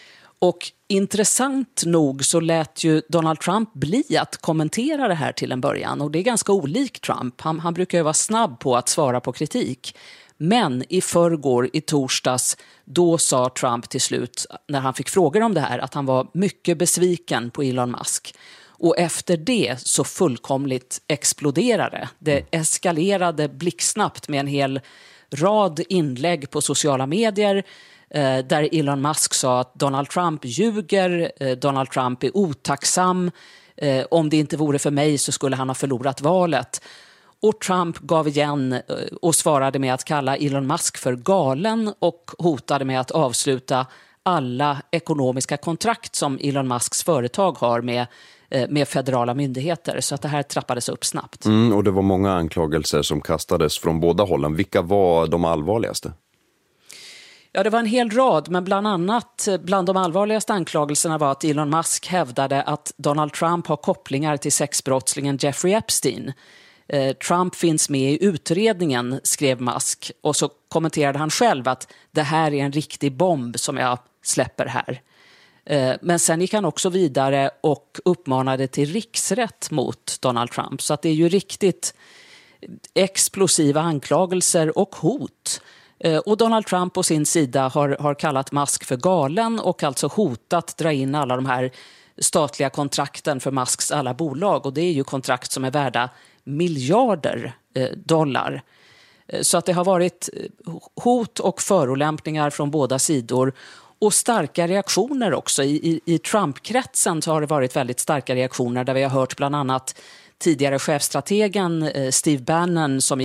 Och intressant nog så lät ju Donald Trump bli att kommentera det här till en början. Och det är ganska olikt Trump. Han, han brukar ju vara snabb på att svara på kritik. Men i förrgår, i torsdags, då sa Trump till slut när han fick frågor om det här att han var mycket besviken på Elon Musk. Och efter det så fullkomligt exploderade. Det eskalerade blixtsnabbt med en hel rad inlägg på sociala medier eh, där Elon Musk sa att Donald Trump ljuger, eh, Donald Trump är otacksam, eh, om det inte vore för mig så skulle han ha förlorat valet. Och Trump gav igen och svarade med att kalla Elon Musk för galen och hotade med att avsluta alla ekonomiska kontrakt som Elon Musks företag har med, med federala myndigheter. Så att det här trappades upp snabbt. Mm, och det var många anklagelser som kastades från båda hållen. Vilka var de allvarligaste? Ja, det var en hel rad, men bland annat bland de allvarligaste anklagelserna var att Elon Musk hävdade att Donald Trump har kopplingar till sexbrottslingen Jeffrey Epstein. Trump finns med i utredningen, skrev Musk, och så kommenterade han själv att det här är en riktig bomb som jag släpper här. Men sen gick han också vidare och uppmanade till riksrätt mot Donald Trump, så att det är ju riktigt explosiva anklagelser och hot. Och Donald Trump på sin sida har, har kallat Musk för galen och alltså hotat dra in alla de här statliga kontrakten för Musks alla bolag, och det är ju kontrakt som är värda miljarder dollar. Så att det har varit hot och förolämpningar från båda sidor och starka reaktioner också. I, i, i Trump-kretsen så har det varit väldigt starka reaktioner där vi har hört bland annat tidigare chefstrategen Steve Bannon som